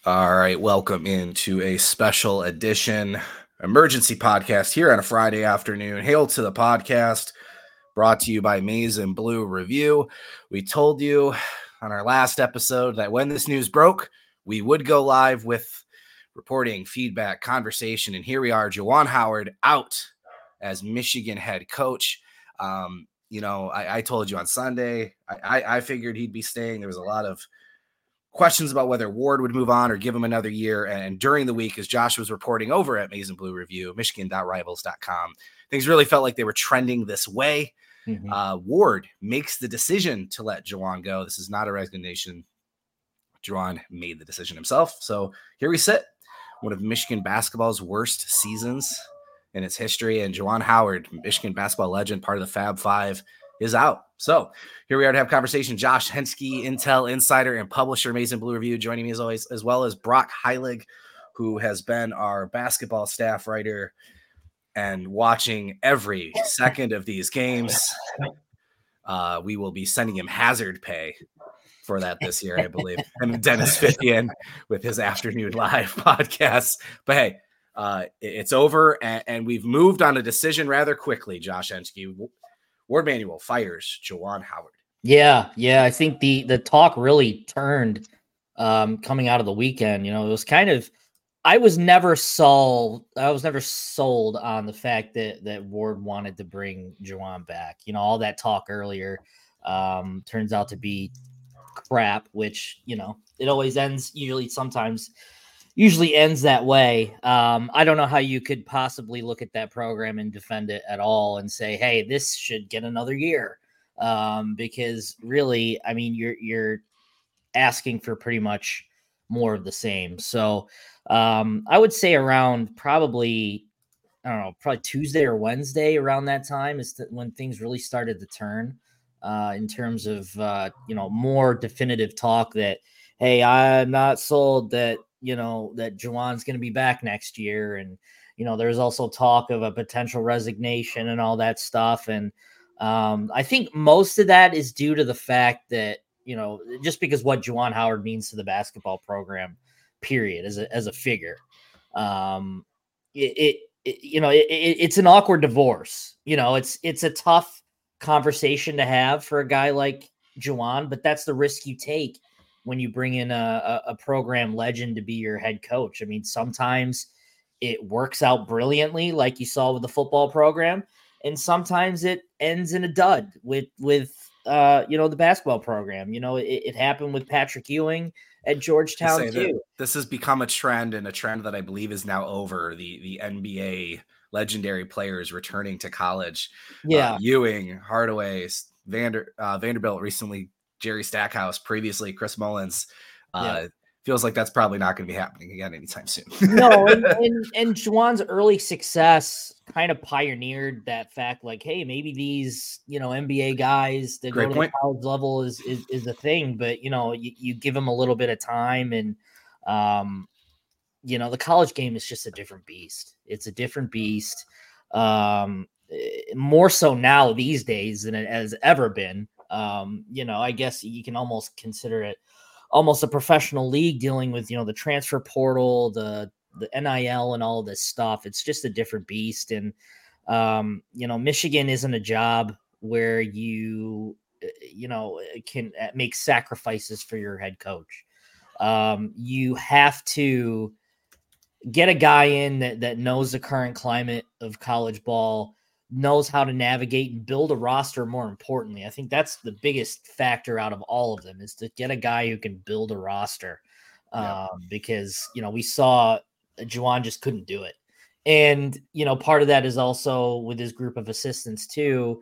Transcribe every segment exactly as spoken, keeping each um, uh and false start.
All right, welcome into a special edition emergency podcast here on a Friday afternoon. Hail to the podcast, brought to you by Maize and Blue Review. We told you on our last episode that when this news broke, we would go live with reporting, feedback, conversation, and here we are, Juwan Howard out as Michigan head coach. Um, you know, I, I told you on Sunday, I, I, I figured he'd be staying. There was a lot of questions about whether Ward would move on or give him another year. And during the week, as Josh was reporting over at Maize and Blue Review, michigan dot rivals dot com, things really felt like they were trending this way. Mm-hmm. Uh, Ward makes the decision to let Juwan go. This is not a resignation. Juwan made the decision himself. So here we sit, one of Michigan basketball's worst seasons in its history. And Juwan Howard, Michigan basketball legend, part of the Fab Five, is out. So here we are to have conversation. Josh Henske, Intel insider and publisher, Maize and Blue Review, joining me as always, as well as Brock Heilig, who has been our basketball staff writer and watching every second of these games. Uh, we will be sending him hazard pay for that this year, I believe. And Dennis Fithian with his afternoon live podcast. But hey, uh, it's over, and, and we've moved on a decision rather quickly, Josh Henske. Ward Manuel fires Juwan Howard. Yeah, yeah. I think the the talk really turned um, coming out of the weekend. You know, it was kind of I was never sold. I was never sold on the fact that that Ward wanted to bring Juwan back. You know, all that talk earlier um, turns out to be crap, which, you know, it always ends usually sometimes usually ends that way. Um, I don't know how you could possibly look at that program and defend it at all and say, hey, this should get another year. Um, because really, I mean, you're, you're asking for pretty much more of the same. So um, I would say around probably, I don't know, probably Tuesday or Wednesday around that time is th- when things really started to turn uh, in terms of, uh, you know, more definitive talk that, hey, I'm not sold that, you know, that Juwan's going to be back next year. And, you know, there's also talk of a potential resignation and all that stuff. And um, I think most of that is due to the fact that, you know, just because what Juwan Howard means to the basketball program, period, as a, as a figure. Um, it, it, it you know, it, it, it's an awkward divorce. You know, it's, it's a tough conversation to have for a guy like Juwan, but that's the risk you take when you bring in a, a program legend to be your head coach. I mean, sometimes it works out brilliantly, like you saw with the football program, and sometimes it ends in a dud with, with uh, you know, the basketball program. You know, it, it happened with Patrick Ewing at Georgetown too. This has become a trend, and a trend that I believe is now over. The the N B A legendary players returning to college. Yeah, uh, Ewing, Hardaway, Vander uh, Vanderbilt recently. Jerry Stackhouse, previously Chris Mullins. Uh, yeah. Feels like that's probably not going to be happening again anytime soon. No, and, and, and Juwan's early success kind of pioneered that fact, like, hey, maybe these, you know, N B A guys that Great go to point. the college level is is, is a thing, but, you know, you, you give them a little bit of time and, um, you know, the college game is just a different beast. It's a different beast, um, more so now these days than it has ever been. Um, you know, I guess you can almost consider it almost a professional league dealing with, you know, the transfer portal, the, the N I L and all this stuff. It's just a different beast. And, um, you know, Michigan isn't a job where you, you know, can make sacrifices for your head coach. Um, you have to get a guy in that, that knows the current climate of college ball, knows how to navigate and build a roster. More importantly, I think that's the biggest factor out of all of them, is to get a guy who can build a roster. Yeah. Um, because, you know, we saw Juwan just couldn't do it. And, you know, part of that is also with his group of assistants too.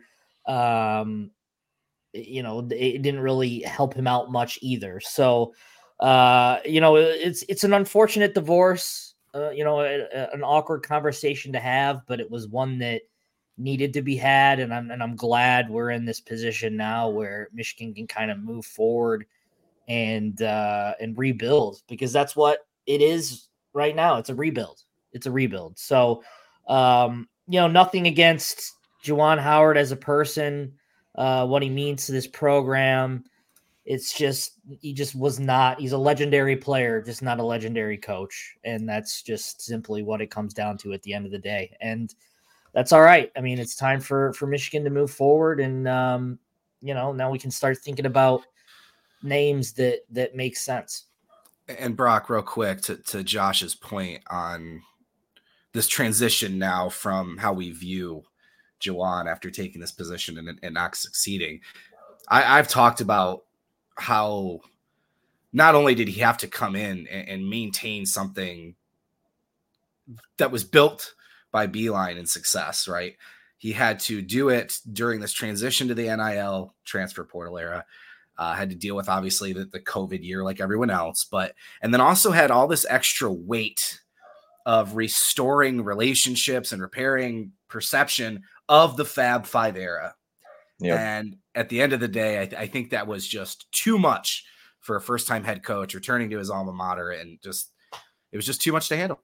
Um, you know, it didn't really help him out much either. So, uh, you know, it's, it's an unfortunate divorce, uh, you know, a, a, an awkward conversation to have, but it was one that needed to be had. And I'm, and I'm glad we're in this position now where Michigan can kind of move forward and, uh, and rebuild, because that's what it is right now. It's a rebuild. It's a rebuild. So, um, you know, nothing against Juwan Howard as a person, uh, what he means to this program. it's just he just was not. He's a legendary player, just not a legendary coach, and that's just simply what it comes down to at the end of the day. And that's all right. I mean, it's time for for Michigan to move forward, and um, you know, now we can start thinking about names that that make sense. And Brock, real quick to to Josh's point on this transition now from how we view Juwan after taking this position and, and not succeeding. I, I've talked about how not only did he have to come in and, and maintain something that was built by Beeline and success, right? He had to do it during this transition to the N I L transfer portal era. Uh, had to deal with obviously the, the COVID year like everyone else, but and then also had all this extra weight of restoring relationships and repairing perception of the Fab Five era. Yep. And at the end of the day, I, th- I think that was just too much for a first-time head coach returning to his alma mater, and just it was just too much to handle.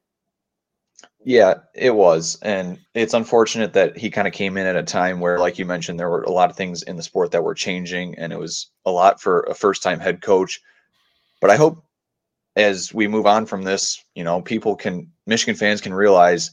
Yeah, it was. And it's unfortunate that he kind of came in at a time where, like you mentioned, there were a lot of things in the sport that were changing, and it was a lot for a first-time head coach. But I hope as we move on from this, you know, people can, Michigan fans can realize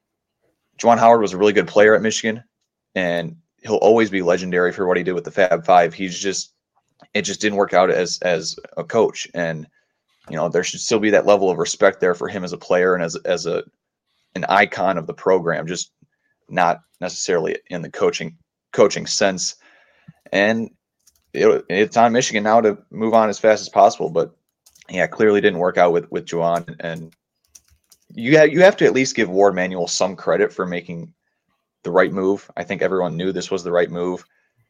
Juwan Howard was a really good player at Michigan, and he'll always be legendary for what he did with the Fab Five. He's just, it just didn't work out as, as a coach. And, you know, there should still be that level of respect there for him as a player and as, as a, an icon of the program, just not necessarily in the coaching, coaching sense. And it, it's on Michigan now to move on as fast as possible. But yeah, clearly didn't work out with, with Juwan. And you have, you have to at least give Warde Manuel some credit for making the right move. I think everyone knew this was the right move,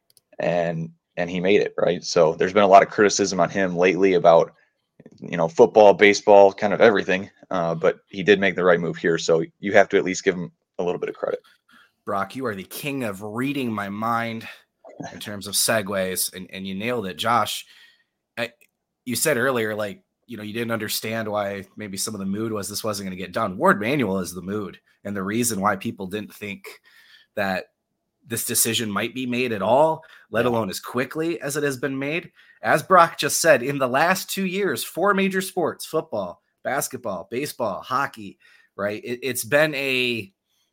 and and he made it, right? So there's been a lot of criticism on him lately about, you know, football, baseball, kind of everything. Uh, but he did make the right move here. So you have to at least give him a little bit of credit. Brock, you are the king of reading my mind in terms of segues, and, and you nailed it. Josh, I, you said earlier, like, you know, you didn't understand why maybe some of the mood was this wasn't going to get done. Warde Manuel is the mood, and the reason why people didn't think that this decision might be made at all, let yeah. alone as quickly as it has been made. As Brock just said, in the last two years, four major sports, football, basketball, baseball, hockey, right? It, it's been a,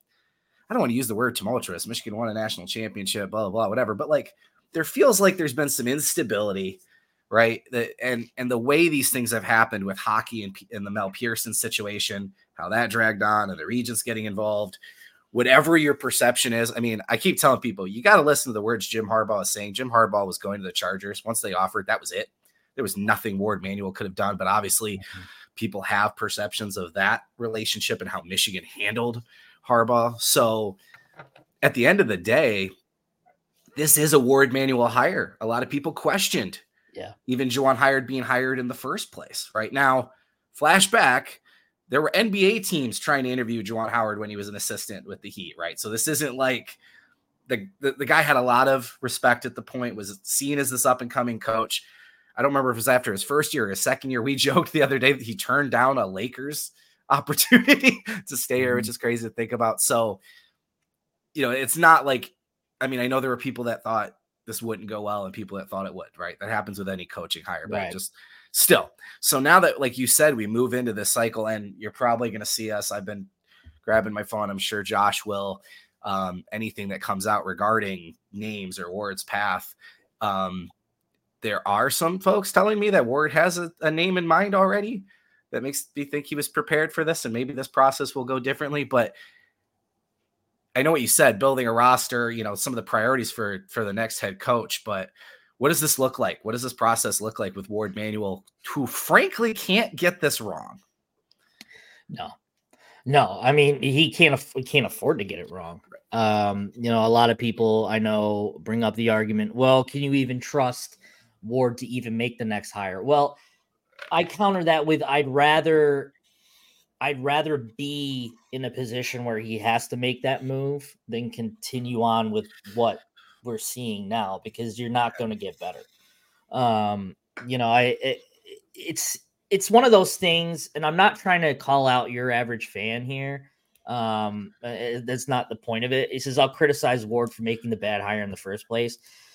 I don't want to use the word tumultuous. Michigan won a national championship, blah, blah, blah, whatever. But like, there feels like there's been some instability, right? The, and, and the way these things have happened with hockey and, and the Mel Pearson situation, how that dragged on, and the Regents getting involved, whatever your perception is. I mean, I keep telling people, you got to listen to the words Jim Harbaugh is saying. Jim Harbaugh was going to the Chargers. Once they offered, that was it. There was nothing Warde Manuel could have done, but obviously mm-hmm. people have perceptions of that relationship and how Michigan handled Harbaugh. So at the end of the day, this is a Warde Manuel hire. A lot of people questioned yeah. even Juwan Howard being hired in the first place. Right now, flashback, there were N B A teams trying to interview Juwan Howard when he was an assistant with the Heat, right? So this isn't like the, the, the guy had a lot of respect at the point, was seen as this up-and-coming coach. I don't remember if it was after his first year or his second year. We joked the other day that he turned down a Lakers opportunity to stay here, mm-hmm. which is crazy to think about. So, you know, it's not like, I mean, I know there were people that thought this wouldn't go well and people that thought it would, right? That happens with any coaching hire, but right. just still. So now that, like you said, we move into this cycle, and you're probably going to see us. I've been grabbing my phone. I'm sure Josh will. Um, anything that comes out regarding names or Warde's path. Um, there are some folks telling me that Warde has a, a name in mind already that makes me think he was prepared for this, and maybe this process will go differently. But I know what you said, building a roster, you know, some of the priorities for, for the next head coach, but what does this look like? What does this process look like with Warde Manuel, who frankly can't get this wrong? No, no. I mean, he can't, aff- he can't afford to get it wrong. Um, you know, a lot of people I know bring up the argument, well, can you even trust Warde to even make the next hire? Well, I counter that with, I'd rather, I'd rather be in a position where he has to make that move than continue on with what we're seeing now, because you're not going to get better. Um, you know, I, it, it's, it's one of those things, and I'm not trying to call out your average fan here. Um, uh, that's not the point of it. He says, I'll criticize Warde for making the bad hire in the first place.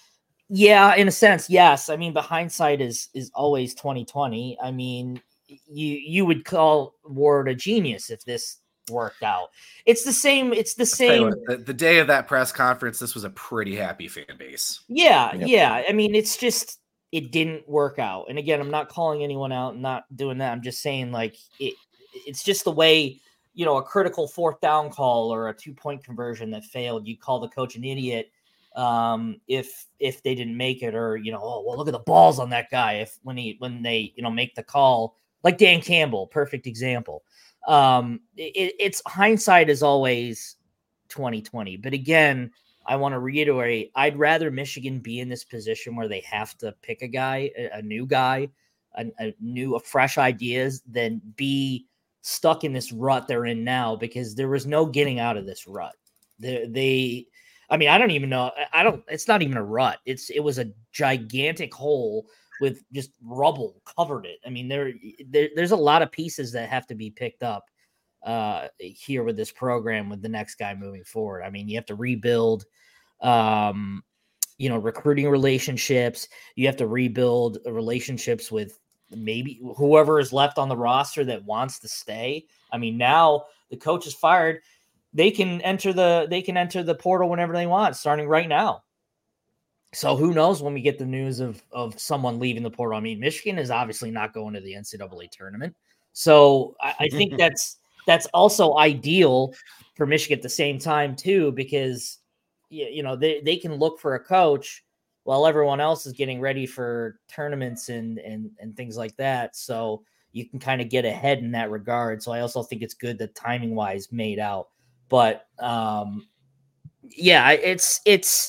Yeah, in a sense, yes. I mean, but hindsight is is always twenty twenty. I mean, you you would call Ward a genius if this worked out. It's the same. It's the I'll tell you same. what, the, the day of that press conference, this was a pretty happy fan base. Yeah, Yep. yeah. I mean, it's just it didn't work out. And again, I'm not calling anyone out, and not doing that. I'm just saying, like, it. It's just the way, you know, a critical fourth down call or a two point conversion that failed. You call the coach an idiot um if if they didn't make it, or you know, oh well, look at the balls on that guy if when he when they you know make the call, like Dan Campbell, perfect example. um it, it's hindsight is always twenty twenty, but again, I want to reiterate, I'd rather Michigan be in this position where they have to pick a guy, a, a new guy, a, a new a fresh ideas, than be stuck in this rut they're in now, because there was no getting out of this rut. they, they I mean, I don't even know. I don't, it's not even a rut. It's, it was a gigantic hole with just rubble covered it. I mean, there, there there's a lot of pieces that have to be picked up uh, here with this program, with the next guy moving forward. I mean, you have to rebuild, um, you know, recruiting relationships. You have to rebuild relationships with maybe whoever is left on the roster that wants to stay. I mean, now the coach is fired. They can enter the they can enter the portal whenever they want, starting right now. So who knows when we get the news of of someone leaving the portal? I mean, Michigan is obviously not going to the N C double A tournament, so I, I think that's that's also ideal for Michigan at the same time too, because you know they they can look for a coach while everyone else is getting ready for tournaments and and and things like that. So you can kind of get ahead in that regard. So I also think it's good that timing wise made out. But um, yeah, it's it's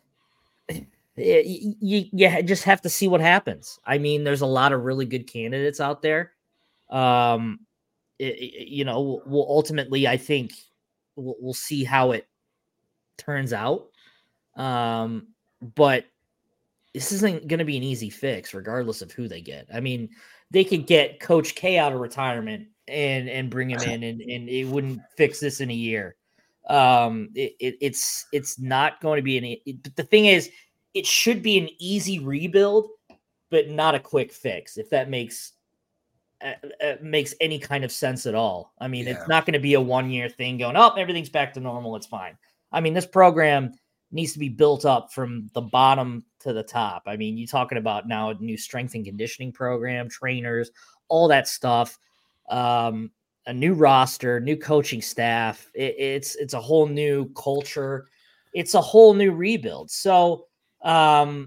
it, you you just have to see what happens. I mean, there's a lot of really good candidates out there. Um, it, it, you know, we'll ultimately, I think we'll, we'll see how it turns out. Um, but this isn't going to be an easy fix, regardless of who they get. I mean, they could get Coach K out of retirement and and bring him in, and, and it wouldn't fix this in a year. Um, it, it, it's it's not going to be an. It, but the thing is, it should be an easy rebuild, but not a quick fix. If that makes uh, uh, makes any kind of sense at all. I mean, yeah. It's not going to be a one year thing going, oh, everything's back to normal, it's fine. I mean, this program needs to be built up from the bottom to the top. I mean, you're talking about now a new strength and conditioning program, trainers, all that stuff, um, a new roster, new coaching staff. It, it's it's a whole new culture. It's a whole new rebuild. So, um,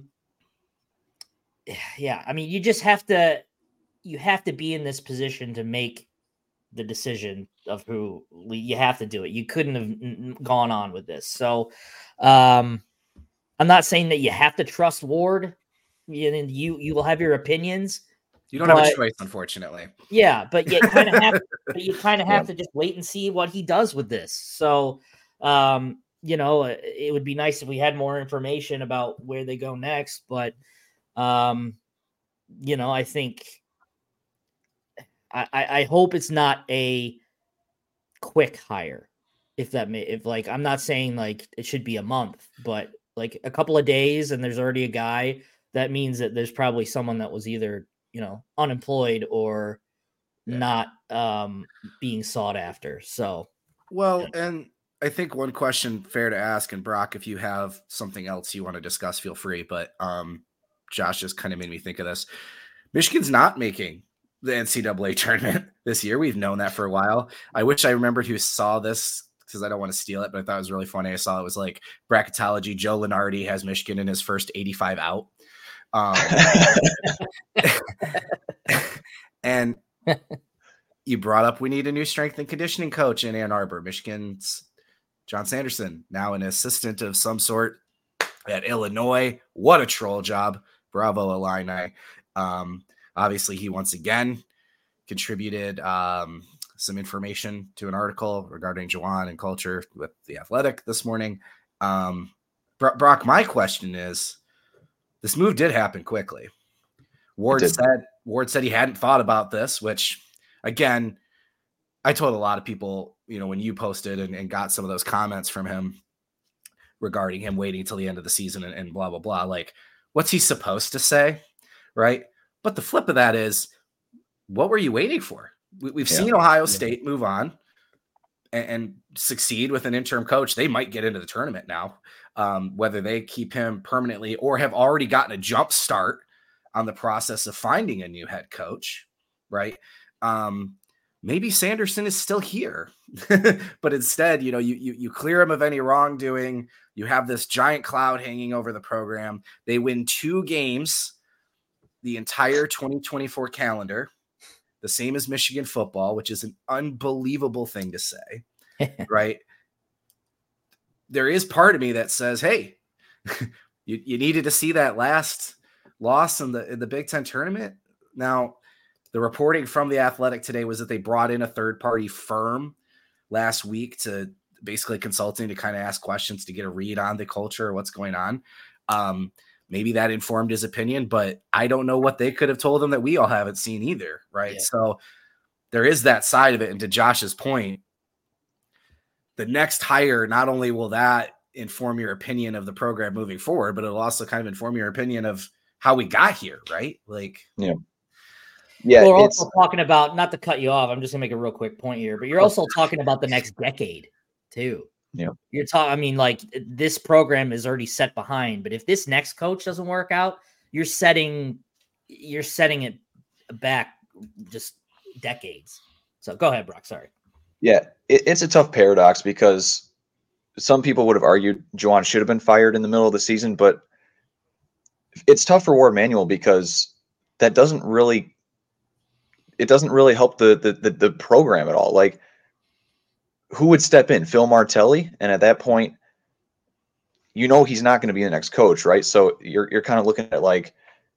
yeah, I mean, you just have to you have to be in this position to make the decision of who you have to do it. You couldn't have gone on with this. So, um, I'm not saying that you have to trust Ward. You you, you will have your opinions. You don't but, have a choice, unfortunately. Yeah, but you kind of have. But you kind of have yeah. to just wait and see what he does with this. So, um, you know, it would be nice if we had more information about where they go next. But, um, you know, I think. I, I hope it's not a quick hire. If that may, if like, I'm not saying like it should be a month, but like a couple of days and there's already a guy, that means that there's probably someone that was either, you know, unemployed or yeah. not um, being sought after. So, well, and I think one question fair to ask, and Brock, if you have something else you want to discuss, feel free. But um, Josh just kind of made me think of this. Michigan's not making the N C double A tournament this year. We've known that for a while. I wish I remembered who saw this because I don't want to steal it, but I thought it was really funny. I saw it was like bracketology. Joe Lunardi has Michigan in his first eighty-five out. Um, and you brought up we need a new strength and conditioning coach in Ann Arbor. Michigan's John Sanderson, now an assistant of some sort at Illinois. What a troll job. Bravo, Illini. Um, Obviously, he once again contributed um, some information to an article regarding Juwan and culture with The Athletic this morning. Um, Brock, my question is, this move did happen quickly. Ward said Ward said he hadn't thought about this, which, again, I told a lot of people, you know, when you posted and, and got some of those comments from him regarding him waiting till the end of the season and, and blah, blah, blah, like, what's he supposed to say, right? But the flip of that is, what were you waiting for? We, we've yeah. seen Ohio State move on and, and succeed with an interim coach. They might get into the tournament now, um, whether they keep him permanently or have already gotten a jump start on the process of finding a new head coach, right? Um, maybe Sanderson is still here, but instead, you know, you, you you clear him of any wrongdoing. You have this giant cloud hanging over the program. They win two games the entire twenty twenty-four calendar, the same as Michigan football, which is an unbelievable thing to say, right? There is part of me that says, hey, you, you needed to see that last loss in the in the Big Ten tournament. Now, the reporting from The Athletic today was that they brought in a third-party firm last week to basically consulting to kind of ask questions to get a read on the culture or what's going on. Um, maybe that informed his opinion, but I don't know what they could have told him that we all haven't seen either, right? Yeah. So there is that side of it. And to Josh's point, the next hire, not only will that inform your opinion of the program moving forward, but it'll also kind of inform your opinion of how we got here, right? Like, yeah. Yeah, well, we're also talking about, not to cut you off, I'm just gonna make a real quick point here, but you're also talking about the next decade too. Yeah. You're talking, I mean, like, this program is already set behind, but if this next coach doesn't work out, you're setting, you're setting it back just decades. So go ahead, Brock. Sorry. Yeah. It, it's a tough paradox because some people would have argued Juwan should have been fired in the middle of the season, but it's tough for Warde Manuel because that doesn't really, it doesn't really help the, the, the, the program at all. Like, who would step in? Phil Martelli? And at that point, you know he's not going to be the next coach, right? So you're you're kind of looking at, like,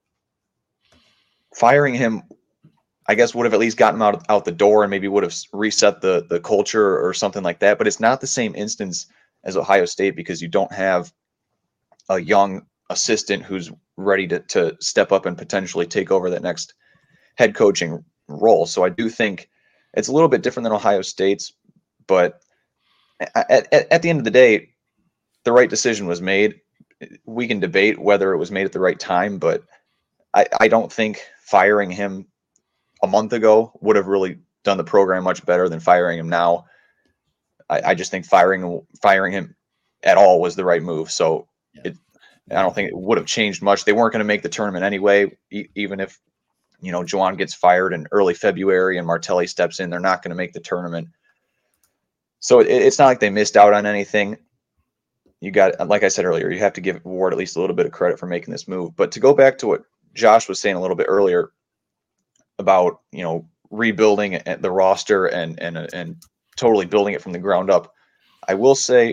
firing him, I guess, would have at least gotten him out, out the door and maybe would have reset the, the culture or something like that. But it's not the same instance as Ohio State because you don't have a young assistant who's ready to, to step up and potentially take over that next head coaching role. So I do think it's a little bit different than Ohio State's. But at, at, at the end of the day, the right decision was made. We can debate whether it was made at the right time, but I, I don't think firing him a month ago would have really done the program much better than firing him now. I, I just think firing firing him at all was the right move. So it, I don't think it would have changed much. They weren't going to make the tournament anyway, e- even if, you know, Juwan gets fired in early February and Martelli steps in, they're not going to make the tournament. So it, it's not like they missed out on anything. You got, like I said earlier, you have to give Warde at least a little bit of credit for making this move. But to go back to what Josh was saying a little bit earlier about, you know, rebuilding the roster and and and totally building it from the ground up, I will say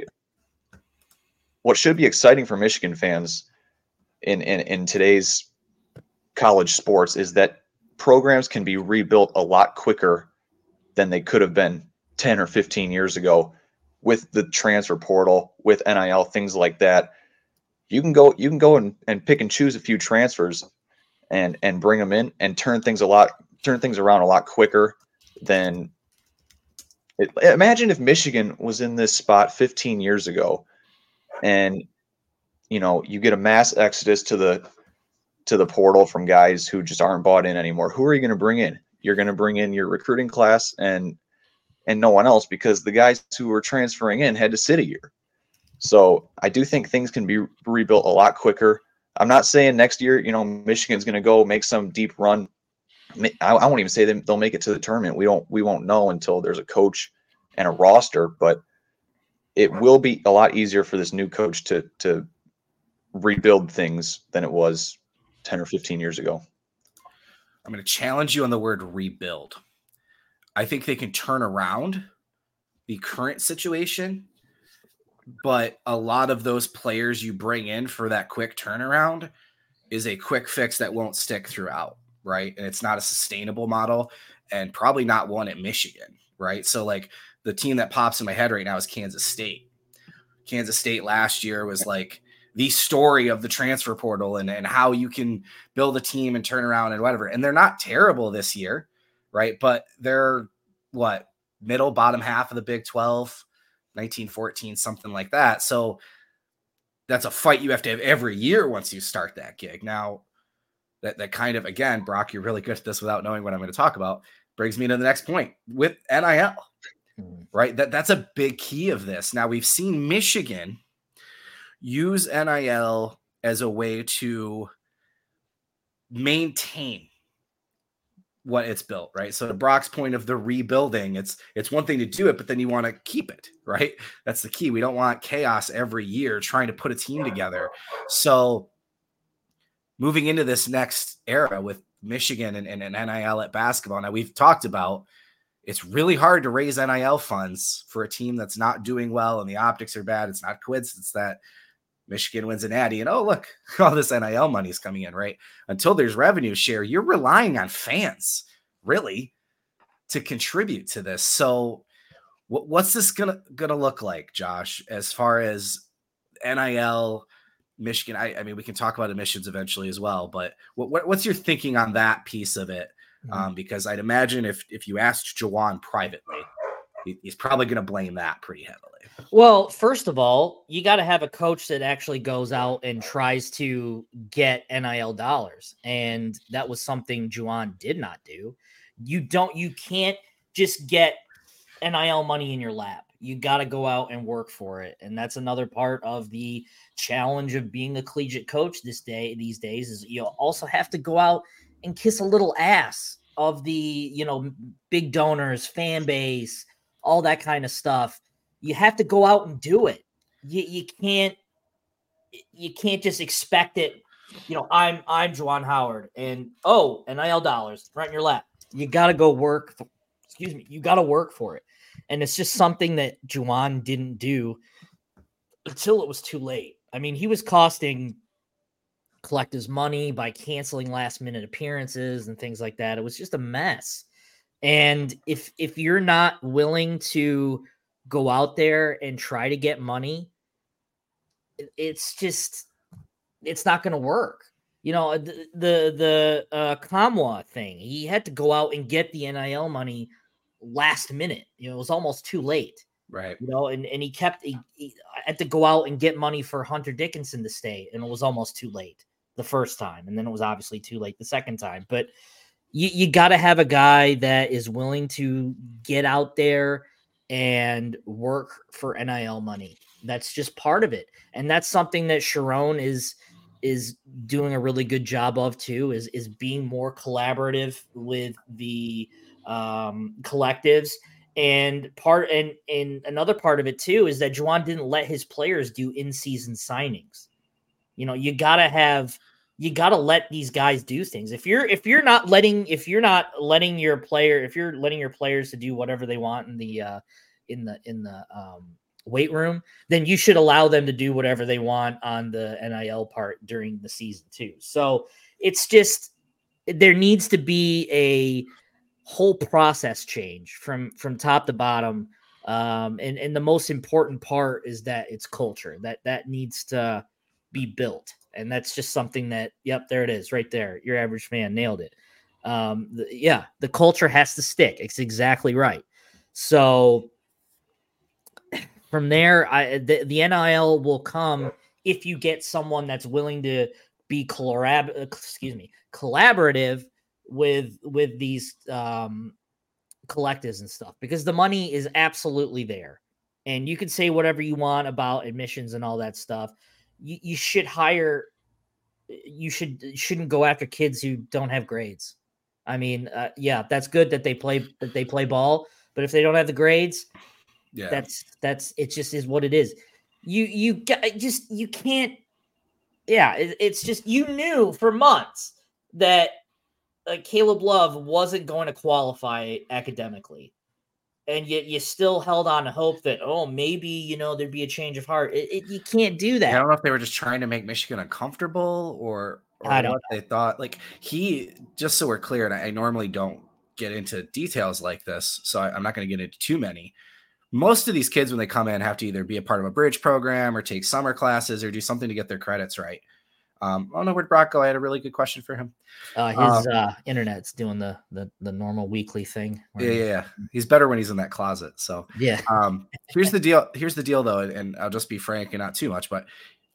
what should be exciting for Michigan fans in in, in today's college sports is that programs can be rebuilt a lot quicker than they could have been ten or fifteen years ago with the transfer portal, with N I L, things like that. You can go, you can go and, and pick and choose a few transfers and, and bring them in and turn things a lot, turn things around a lot quicker than it. Imagine if Michigan was in this spot fifteen years ago and, you know, you get a mass exodus to the, to the portal from guys who just aren't bought in anymore. Who are you going to bring in? You're going to bring in your recruiting class and, and no one else, because the guys who were transferring in had to sit a year. So I do think things can be rebuilt a lot quicker. I'm not saying next year, you know, Michigan's going to go make some deep run. I, I won't even say them, they'll make it to the tournament. We don't, we won't know until there's a coach and a roster, but it will be a lot easier for this new coach to, to rebuild things than it was ten or fifteen years ago. I'm going to challenge you on the word rebuild. I think they can turn around the current situation, but a lot of those players you bring in for that quick turnaround is a quick fix that won't stick throughout, right? And it's not a sustainable model and probably not one at Michigan, right? So like the team that pops in my head right now is Kansas State. Kansas State last year was like the story of the transfer portal and, and how you can build a team and turn around and whatever. And they're not terrible this year, right? But they're what, middle, bottom half of the Big twelve, nineteen fourteen, something like that. So that's a fight you have to have every year once you start that gig. Now, that, that kind of, again, Brock, you're really good at this without knowing what I'm going to talk about, brings me to the next point with N I L, mm-hmm. right? That, that's a big key of this. Now, we've seen Michigan use N I L as a way to maintain what it's built, right? So to Brock's point of the rebuilding, it's it's one thing to do it, but then you want to keep it, right? That's the key. We don't want chaos every year trying to put a team together. So moving into this next era with Michigan and, and, and N I L at basketball, now we've talked about it's really hard to raise N I L funds for a team that's not doing well and the optics are bad. It's not coincidence that Michigan wins an Natty and, oh, look, all this N I L money is coming in, right? Until there's revenue share, you're relying on fans, really, to contribute to this. So what, what's this gonna gonna look like, Josh, as far as N I L, Michigan? I, I mean, we can talk about admissions eventually as well, but what, what, what's your thinking on that piece of it? Mm-hmm. Um, because I'd imagine if if you asked Juwan privately, he, he's probably going to blame that pretty heavily. Well, first of all, you got to have a coach that actually goes out and tries to get N I L dollars. And that was something Juwan did not do. You don't, you can't just get N I L money in your lap. You got to go out and work for it. And that's another part of the challenge of being a collegiate coach this day, these days, is you also have to go out and kiss a little ass of the, you know, big donors, fan base, all that kind of stuff. You have to go out and do it. You you can't you can't just expect it. You know, I'm I'm Juwan Howard, and oh, N I L dollars right in your lap. You got to go work. For, excuse me. You got to work for it, and it's just something that Juwan didn't do until it was too late. I mean, he was costing collectives money by canceling last minute appearances and things like that. It was just a mess. And if if you're not willing to go out there and try to get money, it's just, it's not going to work. You know, the, the, the uh, Kamwa thing, he had to go out and get the N I L money last minute. You know, it was almost too late. Right. You know, and, and he kept, he, he had to go out and get money for Hunter Dickinson to stay. And it was almost too late the first time. And then it was obviously too late the second time, but you, you got to have a guy that is willing to get out there and work for N I L money. That's just part of it. And that's something that Sherrone is is doing a really good job of too, is, is being more collaborative with the um, collectives. And part and, and another part of it too is that Juwan didn't let his players do in-season signings. You know, you gotta have you gotta let these guys do things. If you're if you're not letting if you're not letting your player if you're letting your players to do whatever they want in the uh, in the in the um, weight room, then you should allow them to do whatever they want on the N I L part during the season too. So it's just there needs to be a whole process change from from top to bottom. Um, and and the most important part is that it's culture that that needs to be built. And that's just something that, yep, there it is right there. Your average fan nailed it. Um, the, yeah, the culture has to stick. It's exactly right. So from there, I the, the N I L will come if you get someone that's willing to be collab, excuse me, collaborative with with these um, collectives and stuff, because the money is absolutely there. And you can say whatever you want about admissions and all that stuff. You, you should hire, you should, shouldn't go after kids who don't have grades. I mean, uh, yeah, that's good that they play, that they play ball, but if they don't have the grades, yeah, that's, that's, it just is what it is. You, you got just, you can't, yeah, it, it's just, you knew for months that uh, Caleb Love wasn't going to qualify academically. And yet you still held on to hope that, oh, maybe, you know, there'd be a change of heart. It, it, you can't do that. I don't know if they were just trying to make Michigan uncomfortable or, or I don't what know. They thought. Like, he, just so we're clear, and I, I normally don't get into details like this, so I, I'm not going to get into too many. Most of these kids, when they come in, have to either be a part of a bridge program or take summer classes or do something to get their credits right. Um, I don't know where Brock go. I had a really good question for him. Uh, his um, uh, internet's doing the, the the normal weekly thing. Yeah, yeah, yeah. He's better when he's in that closet. So yeah. Um, here's the deal. Here's the deal, though, and I'll just be frank and not too much. But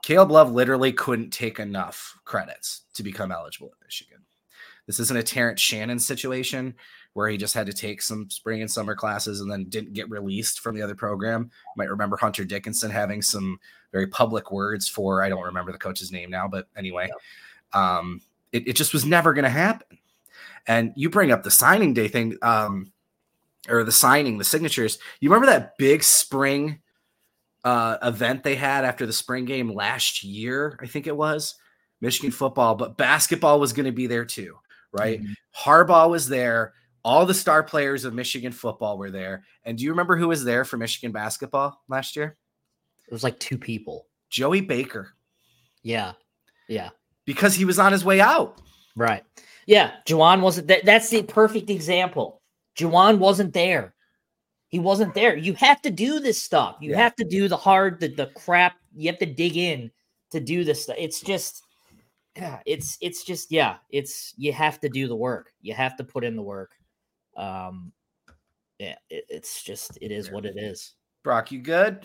Caleb Love literally couldn't take enough credits to become eligible at Michigan. This isn't a Terrence Shannon situation where he just had to take some spring and summer classes and then didn't get released from the other program. You might remember Hunter Dickinson having some very public words for, I don't remember the coach's name now, but anyway, yeah. um, it, it just was never going to happen. And you bring up the signing day thing, um, or the signing, the signatures. You remember that big spring uh, event they had after the spring game last year? I think it was Michigan football, but basketball was going to be there too, right? Mm-hmm. Harbaugh was there. All the star players of Michigan football were there. And do you remember who was there for Michigan basketball last year? It was like two people. Joey Baker. Yeah. Yeah. Because he was on his way out. Right. Yeah. Juwan wasn't that. That's the perfect example. Juwan wasn't there. He wasn't there. You have to do this stuff. You yeah. have to do the hard, the, the crap. You have to dig in to do this stuff. It's just, yeah, it's, it's just, yeah, it's, you have to do the work. You have to put in the work. Um, yeah, it, it's just, it is what it is. Brock, you good?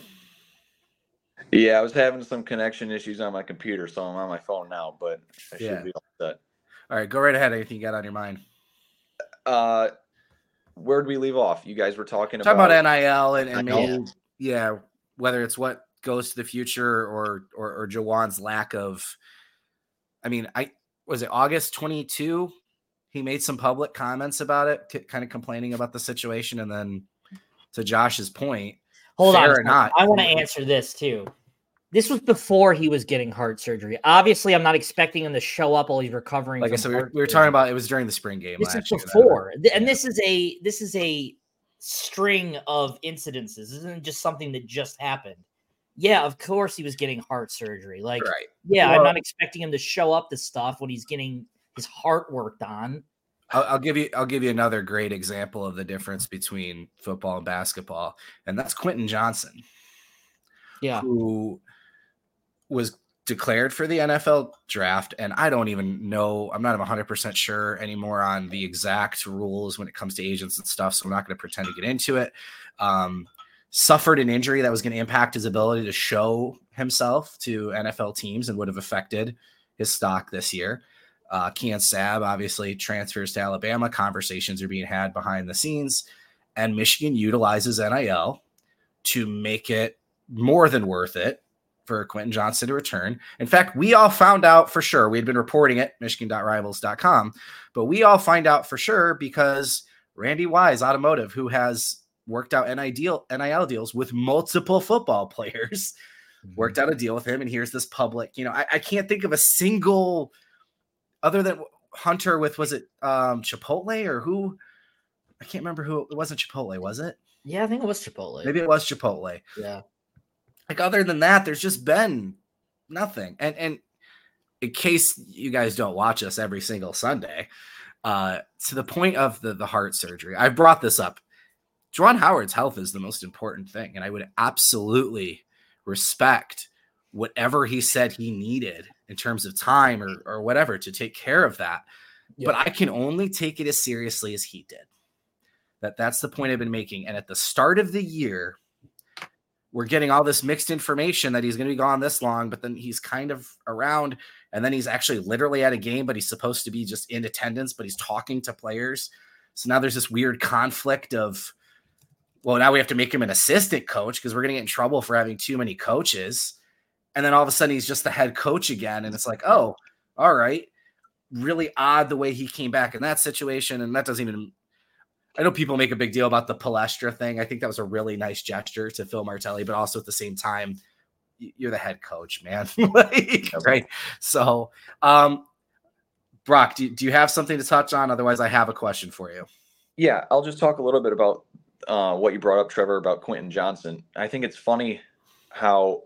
Yeah, I was having some connection issues on my computer, so I'm on my phone now, but I yeah. should be all set. All right, go right ahead. Anything you got on your mind? Uh, where did we leave off? You guys were talking Talk about, about N I L and, and maybe, yeah. yeah, whether it's what goes to the future or or, or Juwan's lack of. I mean, I was it August twenty-second. He made some public comments about it, t- kind of complaining about the situation, and then to Josh's point, hold on, or not, I want to answer this too. This was before he was getting heart surgery. Obviously, I'm not expecting him to show up while he's recovering. Like I said, we were, we were talking about it was during the spring game. This last is before, year, and this is a this is a string of incidences. This isn't just something that just happened. Yeah, of course he was getting heart surgery. Like, right. yeah, well, I'm not expecting him to show up to stuff when he's getting his heart worked on. I'll, I'll give you I'll give you another great example of the difference between football and basketball, and that's Quentin Johnson. Yeah, who was declared for the N F L draft, and I don't even know. I'm not one hundred percent sure anymore on the exact rules when it comes to agents and stuff, so I'm not going to pretend to get into it. Um, suffered an injury that was going to impact his ability to show himself to N F L teams and would have affected his stock this year. Uh, Kean Sabb obviously transfers to Alabama. Conversations are being had behind the scenes, and Michigan utilizes N I L to make it more than worth it for Quentin Johnson to return. In fact, we all found out for sure. We had been reporting it, michigan dot rivals dot com, but we all find out for sure because Randy Wise Automotive, who has worked out N I L deals with multiple football players, mm-hmm. worked out a deal with him. And here's this public, you know, I, I can't think of a single other than Hunter with, was it um, Chipotle or who? I can't remember who. It wasn't Chipotle, was it? Yeah, I think it was Chipotle. Maybe it was Chipotle. Yeah. Like other than that, there's just been nothing. And and in case you guys don't watch us every single Sunday, uh, to the point of the, the heart surgery, I've brought this up. Juwan Howard's health is the most important thing. And I would absolutely respect whatever he said he needed in terms of time or, or whatever to take care of that. Yeah. But I can only take it as seriously as he did. That that's the point I've been making. And at the start of the year, we're getting all this mixed information that he's going to be gone this long, but then he's kind of around, and then he's actually literally at a game, but he's supposed to be just in attendance, but he's talking to players. So now there's this weird conflict of, well, now we have to make him an assistant coach because we're going to get in trouble for having too many coaches. And then all of a sudden he's just the head coach again. And it's like, oh, all right. Really odd the way he came back in that situation. And that doesn't even, I know people make a big deal about the Palestra thing. I think that was a really nice gesture to Phil Martelli, but also at the same time, you're the head coach, man. like, right. So, um, Brock, do, do you have something to touch on? Otherwise, I have a question for you. Yeah, I'll just talk a little bit about uh, what you brought up, Trevor, about Quentin Johnson. I think it's funny how,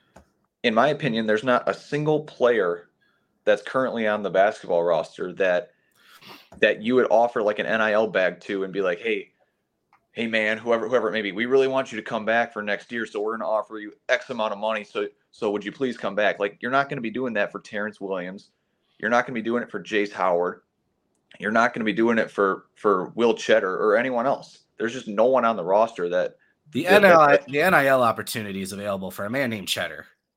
in my opinion, there's not a single player that's currently on the basketball roster that that you would offer like an N I L bag to and be like, hey, hey man, whoever whoever it may be, we really want you to come back for next year. So we're going to offer you X amount of money. So so would you please come back? Like, you're not going to be doing that for Terrence Williams. You're not going to be doing it for Jace Howard. You're not going to be doing it for for Will Cheddar or anyone else. There's just no one on the roster that the N I L the N I L opportunity is available for a man named Cheddar.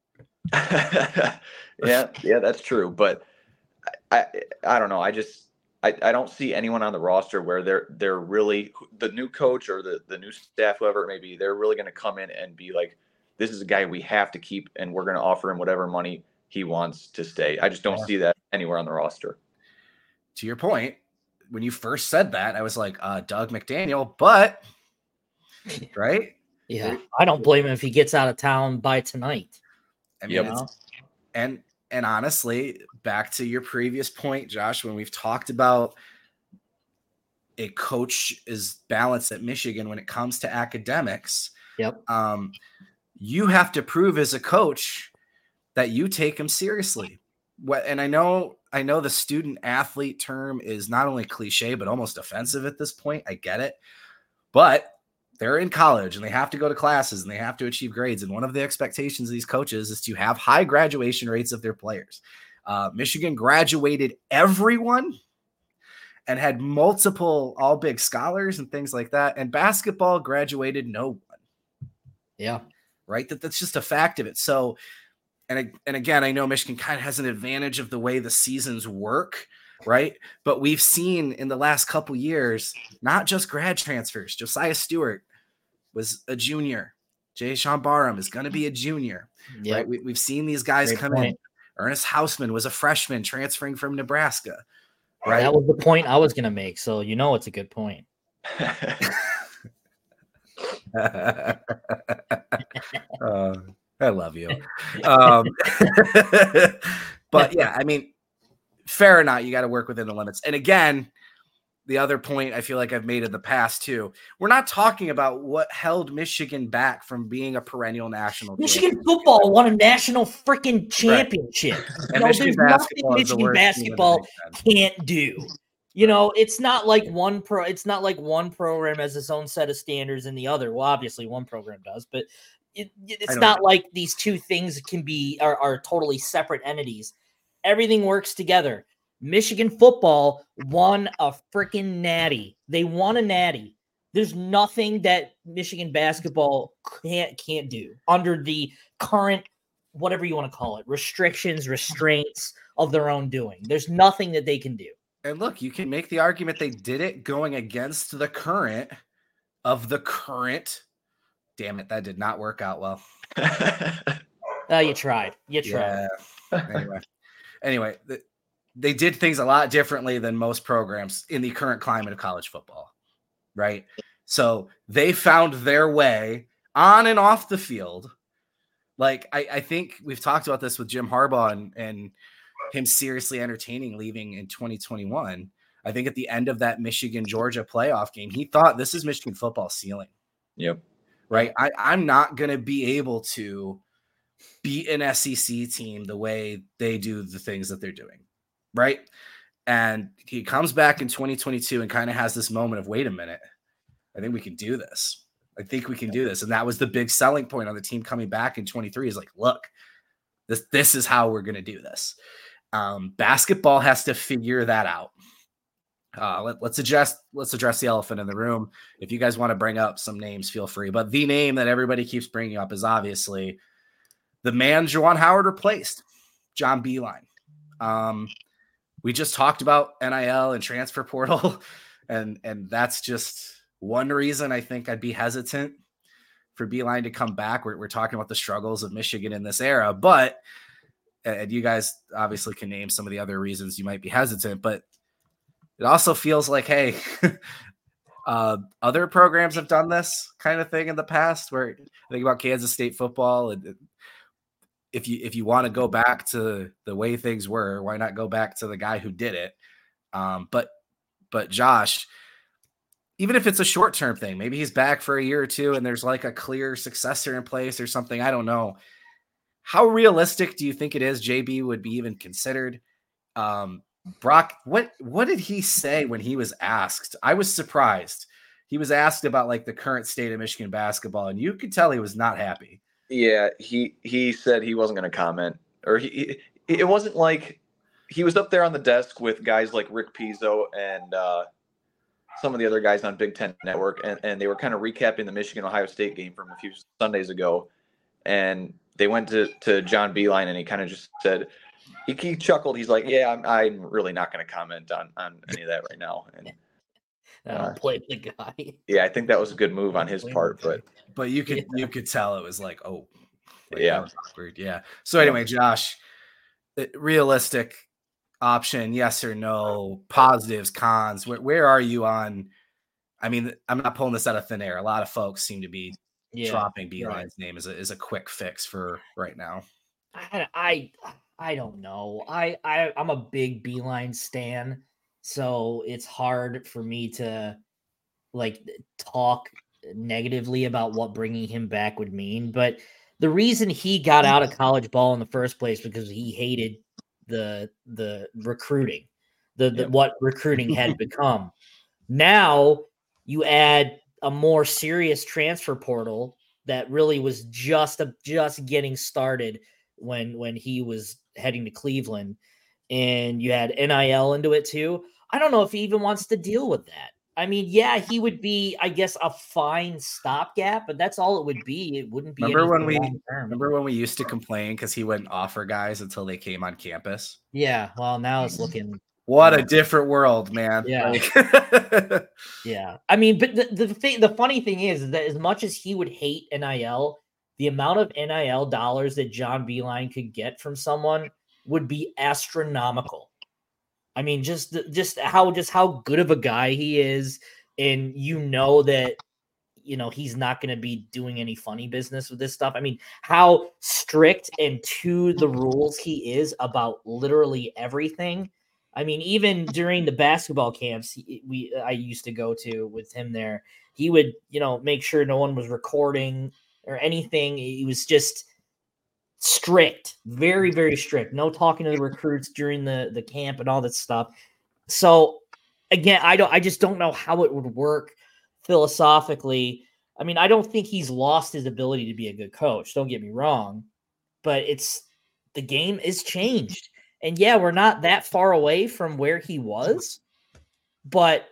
yeah, yeah, that's true. But I, I, I don't know. I just, I, I don't see anyone on the roster where they're, they're really the new coach or the, the new staff, whoever it may be, they're really going to come in and be like, this is a guy we have to keep, and we're going to offer him whatever money he wants to stay. I just don't yeah. see that anywhere on the roster. To your point, when you first said that, I was like, uh, Doug McDaniel, but right. Yeah. I don't blame him if he gets out of town by tonight. I mean, yep. and, and honestly, back to your previous point, Josh, when we've talked about a coach is balanced at Michigan when it comes to academics. Yep. Um, you have to prove as a coach that you take them seriously. What, and I know, I know the student athlete term is not only cliche, but almost offensive at this point. I get it, but they're in college and they have to go to classes and they have to achieve grades. And one of the expectations of these coaches is to have high graduation rates of their players. Uh, Michigan graduated everyone and had multiple all big scholars and things like that. And basketball graduated no one. Yeah. Right. That that's just a fact of it. So, and, and again, I know Michigan kind of has an advantage of the way the seasons work, right? But we've seen in the last couple years, not just grad transfers. Josiah Stewart was a junior. Jay Sean Barham is going to be a junior, yep. right? We, we've seen these guys Great come point. in. Ernest Hausman was a freshman transferring from Nebraska, right? That was the point I was going to make. So, you know, it's a good point. uh, I love you. Um, but yeah, I mean, fair or not, you got to work within the limits. And again, the other point I feel like I've made in the past too, we're not talking about what held Michigan back from being a perennial national Michigan champion. football won a national freaking championship. Right. You know, there's nothing Michigan basketball can't do. You know, it's not like one pro, it's not like one program has its own set of standards and the other. Well, obviously one program does, but it, it's not know. like these two things can be are, are totally separate entities. Everything works together. Michigan football won a freaking natty. They won a natty. There's nothing that Michigan basketball can't can't do under the current, whatever you want to call it, restrictions, restraints of their own doing. There's nothing that they can do. And look, you can make the argument they did it going against the current of the current. Damn it, that did not work out well. Oh, you tried. You tried. Yeah. Anyway, anyway, the, they did things a lot differently than most programs in the current climate of college football, right? So they found their way on and off the field. Like, I, I think we've talked about this with Jim Harbaugh and, and him seriously entertaining leaving in twenty twenty-one. I think at the end of that Michigan-Georgia playoff game, he thought this is Michigan football ceiling. Yep. Right? I, I'm not going to be able to beat an S E C team the way they do the things that they're doing. Right. And he comes back in twenty twenty-two and kind of has this moment of, wait a minute, I think we can do this. I think we can do this. And that was the big selling point on the team coming back in twenty-three is like, look, this, this is how we're going to do this. Um, basketball has to figure that out. Uh, let, let's address, let's address the elephant in the room. If you guys want to bring up some names, feel free. But the name that everybody keeps bringing up is obviously the man Juwan Howard replaced, John Beilein. Um, We just talked about N I L and transfer portal, and and that's just one reason I think I'd be hesitant for Beilein to come back. We're, we're talking about the struggles of Michigan in this era, but and you guys obviously can name some of the other reasons you might be hesitant, but it also feels like, hey, uh, other programs have done this kind of thing in the past where I think about Kansas State football and If you if you want to go back to the way things were, why not go back to the guy who did it? Um, but but Josh, even if it's a short term thing, maybe he's back for a year or two, and there's like a clear successor in place or something. I don't know. How realistic do you think it is J B would be even considered? Um, Brock, what what did he say when he was asked? I was surprised. He was asked about like the current state of Michigan basketball, and you could tell he was not happy. Yeah, he he said he wasn't going to comment, or he it wasn't like he was up there on the desk with guys like Rick Pizzo and uh, some of the other guys on Big Ten Network, and, and they were kind of recapping the Michigan-Ohio State game from a few Sundays ago. And they went to, to John Beilein, and he kind of just said, he, he chuckled. He's like, yeah, I'm, I'm really not going to comment on, on any of that right now. And I don't uh, blame the guy. Yeah, I think that was a good move on his part, but but you could yeah. you could tell it was like, oh, like yeah, awkward. Yeah. So anyway, Josh, realistic option, yes or no, positives, cons. Where where are you on? I mean, I'm not pulling this out of thin air. A lot of folks seem to be yeah, dropping Beilein's right. name as a as a quick fix for right now. I I, I don't know. I, I I'm a big Beilein stan, so it's hard for me to like talk negatively about what bringing him back would mean. But the reason he got out of college ball in the first place because he hated the the recruiting, the, the yep. what recruiting had become. Now you add a more serious transfer portal that really was just a, just getting started when when he was heading to Cleveland, and you had N I L into it too. I don't know if he even wants to deal with that. I mean, yeah, he would be, I guess, a fine stopgap, but that's all it would be. It wouldn't be. Remember when we remember when we used to complain because he wouldn't offer guys until they came on campus? Yeah. Well, now it's looking. What a different world, man. Yeah. Like, yeah. I mean, but the, the thing, the funny thing is that as much as he would hate N I L, the amount of N I L dollars that John Beilein could get from someone would be astronomical. I mean, just just how just how good of a guy he is, and you know that you know he's not going to be doing any funny business with this stuff. I mean, how strict and to the rules he is about literally everything. I mean, even during the basketball camps we I used to go to with him there, he would you know make sure no one was recording or anything. He was just strict, very, very strict. No talking to the recruits during the, the camp and all that stuff. So again, I don't, I just don't know how it would work philosophically. I mean, I don't think he's lost his ability to be a good coach. Don't get me wrong, but it's the game is changed. And yeah, we're not that far away from where he was, but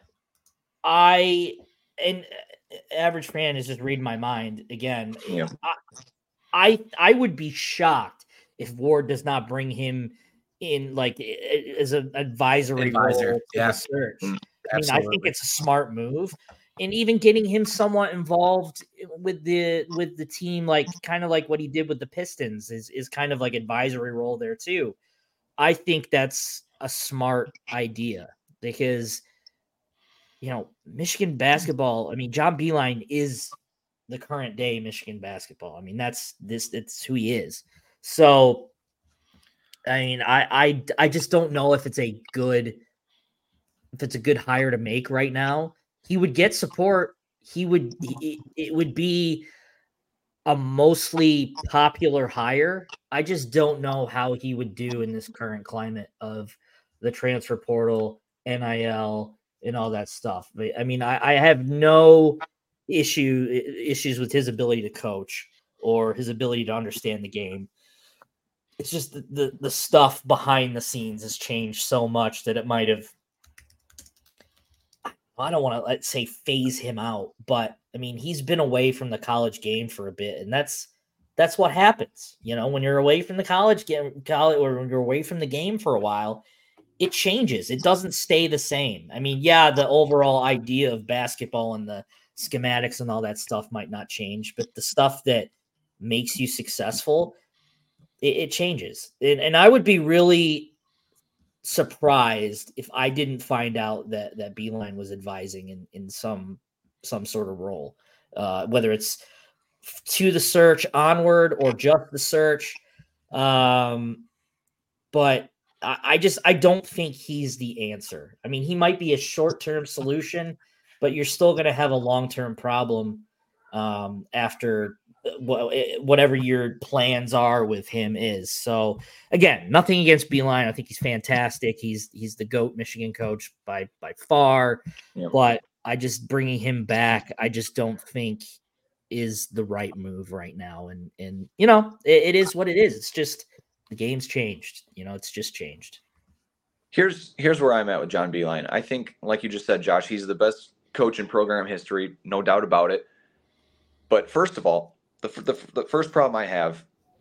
I, and average fan is just reading my mind again. Yeah. I, I I would be shocked if Ward does not bring him in like as an advisory Advisor. role to yeah. the search. Mm, I mean, I think it's a smart move, and even getting him somewhat involved with the with the team, like kind of like what he did with the Pistons, is is kind of like advisory role there too. I think that's a smart idea because you know Michigan basketball. I mean, John Beilein is the current day Michigan basketball. I mean, that's this, it's who he is. So, I mean, I, I, I just don't know if it's a good, if it's a good hire to make right now. He would get support. He would, it, it would be a mostly popular hire. I just don't know how he would do in this current climate of the transfer portal, N I L, and all that stuff. But I mean, I, I have no issue issues with his ability to coach or his ability to understand the game. It's just the, the the stuff behind the scenes has changed so much that it might have, I don't want to let's say phase him out, but I mean he's been away from the college game for a bit, and that's that's what happens. You know, when you're away from the college game, college, or when you're away from the game for a while, it changes. It doesn't stay the same. I mean, yeah, the overall idea of basketball and the schematics and all that stuff might not change, but the stuff that makes you successful, it, it changes. And, and I would be really surprised if I didn't find out that that Beilein was advising in, in some some sort of role, uh, whether it's to the search onward or just the search. Um, but I, I just I don't think he's the answer. I mean, he might be a short-term solution, but you're still going to have a long-term problem um, after whatever your plans are with him is. So again, nothing against Beilein. I think he's fantastic. He's he's the GOAT Michigan coach by by far. Yep. But I just bringing him back, I just don't think is the right move right now. And and you know, it, it is what it is. It's just the game's changed. You know, it's just changed. Here's here's where I'm at with John Beilein. I think, like you just said, Josh, he's the best coach in program history, no doubt about it. But first of all, the the, the first problem I have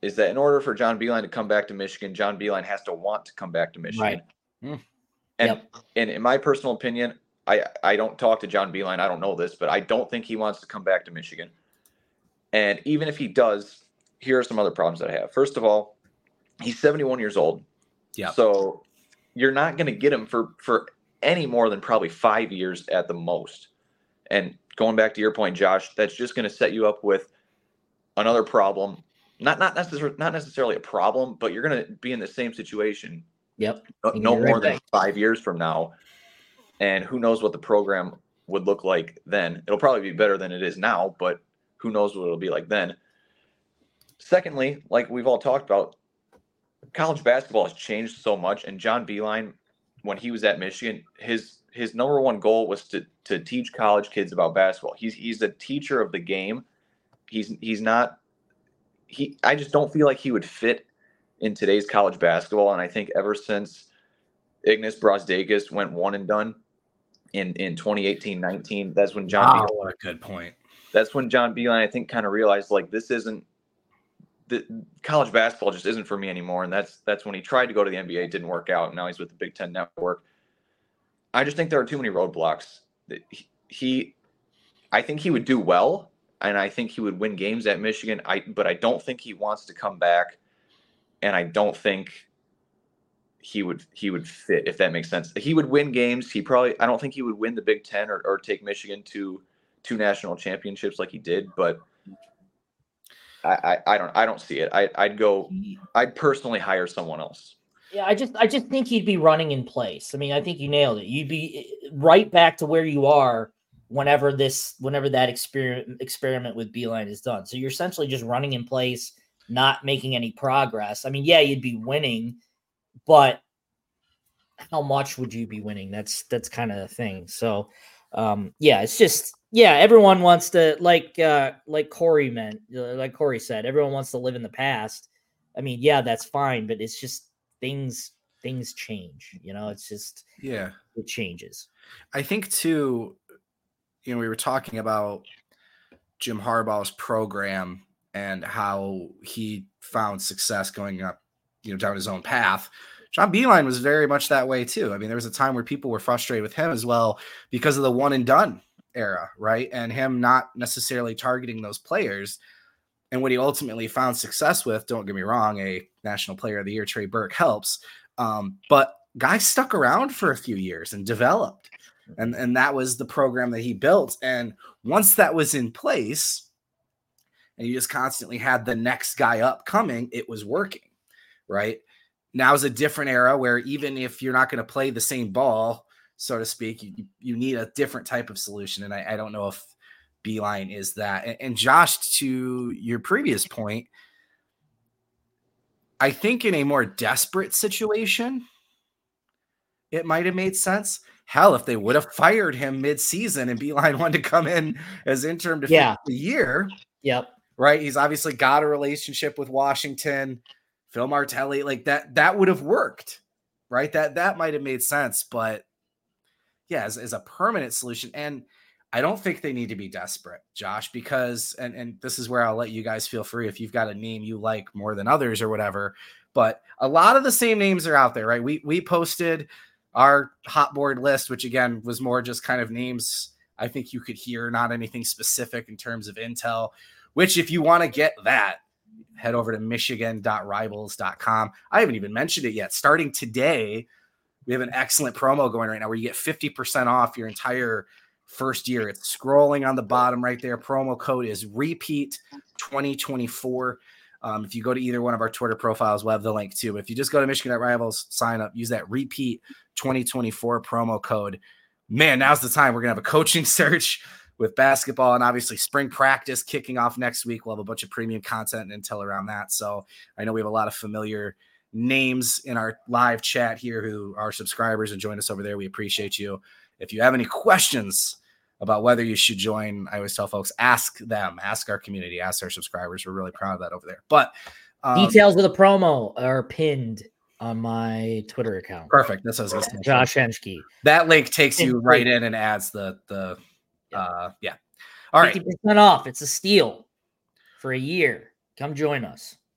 is that in order for John Beilein to come back to Michigan, John Beilein has to want to come back to Michigan. Right. And, yep. and in my personal opinion, I, I don't talk to John Beilein. I don't know this, but I don't think he wants to come back to Michigan. And even if he does, here are some other problems that I have. First of all, he's seventy-one years old. Yeah. So you're not going to get him for, for any more than probably five years at the most. And going back to your point, Josh, that's just going to set you up with another problem. Not not necessarily not necessarily a problem, but you're going to be in the same situation. Yep. No, no right more than back. five years from now. And who knows what the program would look like then. It'll probably be better than it is now, but who knows what it'll be like then. Secondly, like we've all talked about, college basketball has changed so much. And John Beilein, when he was at Michigan, his his number one goal was to to teach college kids about basketball. He's he's a teacher of the game. He's he's not he I just don't feel like he would fit in today's college basketball. And I think ever since Ignas Brazdeikis went one and done in, in twenty eighteen nineteen, that's when John wow, Beilein, what a good point. That's when John Beilein, I think, kind of realized like this isn't the college basketball just isn't for me anymore. And that's that's when he tried to go to the N B A, it didn't work out. And now he's with the Big Ten Network. I just think there are too many roadblocks. He, he I think he would do well, and I think he would win games at Michigan. I but I don't think he wants to come back, and I don't think he would he would fit, if that makes sense. He would win games. He probably I don't think he would win the Big Ten or, or take Michigan to two national championships like he did, but I, I, I don't I don't see it. I I'd go I'd personally hire someone else. Yeah, I just I just think he'd be running in place. I mean, I think you nailed it. You'd be right back to where you are whenever this whenever that experiment experiment with Beilein is done. So you're essentially just running in place, not making any progress. I mean, yeah, you'd be winning, but how much would you be winning? That's that's kind of the thing. So um, yeah, it's just yeah, everyone wants to like uh, like Corey meant, like Corey said, everyone wants to live in the past. I mean, yeah, that's fine, but it's just things things change. You know, it's just yeah, it changes. I think too. You know, we were talking about Jim Harbaugh's program and how he found success going up, you know, down his own path. John Beilein was very much that way too. I mean, there was a time where people were frustrated with him as well because of the one and done era, right? And him not necessarily targeting those players. And what he ultimately found success with, don't get me wrong, a National Player of the Year, Trey Burke, helps. Um, but guys stuck around for a few years and developed. And, and that was the program that he built. And once that was in place, and you just constantly had the next guy up coming, it was working, right? Now is a different era where even if you're not going to play the same ball, so to speak, you, you need a different type of solution. And I, I don't know if Beilein is that. And, and Josh, to your previous point, I think in a more desperate situation, it might have made sense. Hell, if they would have fired him mid-season and Beilein wanted to come in as interim to yeah. the year. Yep. Right. He's obviously got a relationship with Washington, Phil Martelli, like that, that would have worked. Right. That, that might've made sense, but yeah, as, as a permanent solution. And I don't think they need to be desperate, Josh, because, and, and this is where I'll let you guys feel free if you've got a name you like more than others or whatever, but a lot of the same names are out there, right? We, we posted our hot board list, which again was more just kind of names I think you could hear, not anything specific in terms of intel, which if you want to get that, head over to michigan dot rivals dot com. I haven't even mentioned it yet. Starting today, we have an excellent promo going right now where you get fifty percent off your entire first year. It's scrolling on the bottom right there. Promo code is repeat twenty twenty-four. Um, if you go to either one of our Twitter profiles, we'll have the link too. But if you just go to Michigan at Rivals, sign up, use that repeat twenty twenty-four promo code. Man, now's the time. We're going to have a coaching search with basketball and obviously spring practice kicking off next week. We'll have a bunch of premium content and intel around that. So I know we have a lot of familiar names in our live chat here who are subscribers and join us over there. We appreciate you. If you have any questions about whether you should join, I always tell folks, ask them, ask our community, ask our subscribers. We're really proud of that over there. But um, details of the promo are pinned on my Twitter account. Perfect. That's what I was going to say. Josh Henschke. That link takes you right in and adds the, the yeah. Uh, yeah. All right. fifty percent off. It's a steal for a year. Come join us.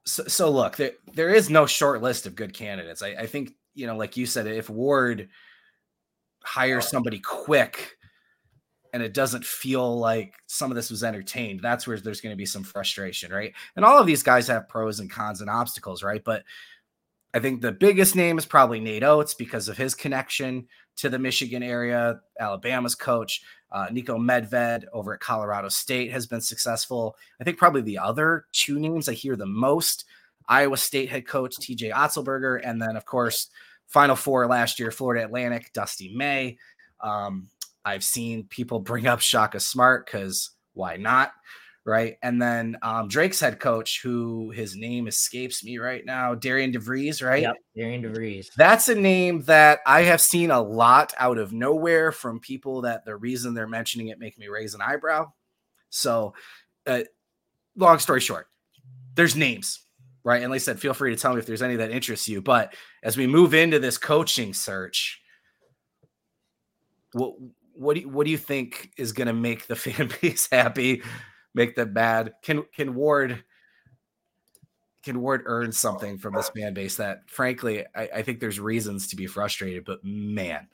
So, so look, there, there is no short list of good candidates. I, I think, you know, like you said, if Ward hires somebody quick and it doesn't feel like some of this was entertained, that's where there's going to be some frustration, right? And all of these guys have pros and cons and obstacles, right? But I think the biggest name is probably Nate Oates because of his connection to the Michigan area. Alabama's coach, uh, Nico Medved over at Colorado State has been successful. I think probably the other two names I hear the most, Iowa State head coach T J Otzelberger, and then, of course, Final Four last year, Florida Atlantic, Dusty May. Um, I've seen people bring up Shaka Smart because why not? Right. And then um, Drake's head coach, who his name escapes me right now, Darian DeVries, right? Yep, Darian DeVries. That's a name that I have seen a lot out of nowhere from people that the reason they're mentioning it make me raise an eyebrow. So uh, long story short, there's names, right? And like I said, feel free to tell me if there's any that interests you. But as we move into this coaching search, what, what, do, you, what do you think is going to make the fan base happy? Make them bad? Can can Ward can Ward earn something from this fan base that, frankly, I, I think there's reasons to be frustrated, but man.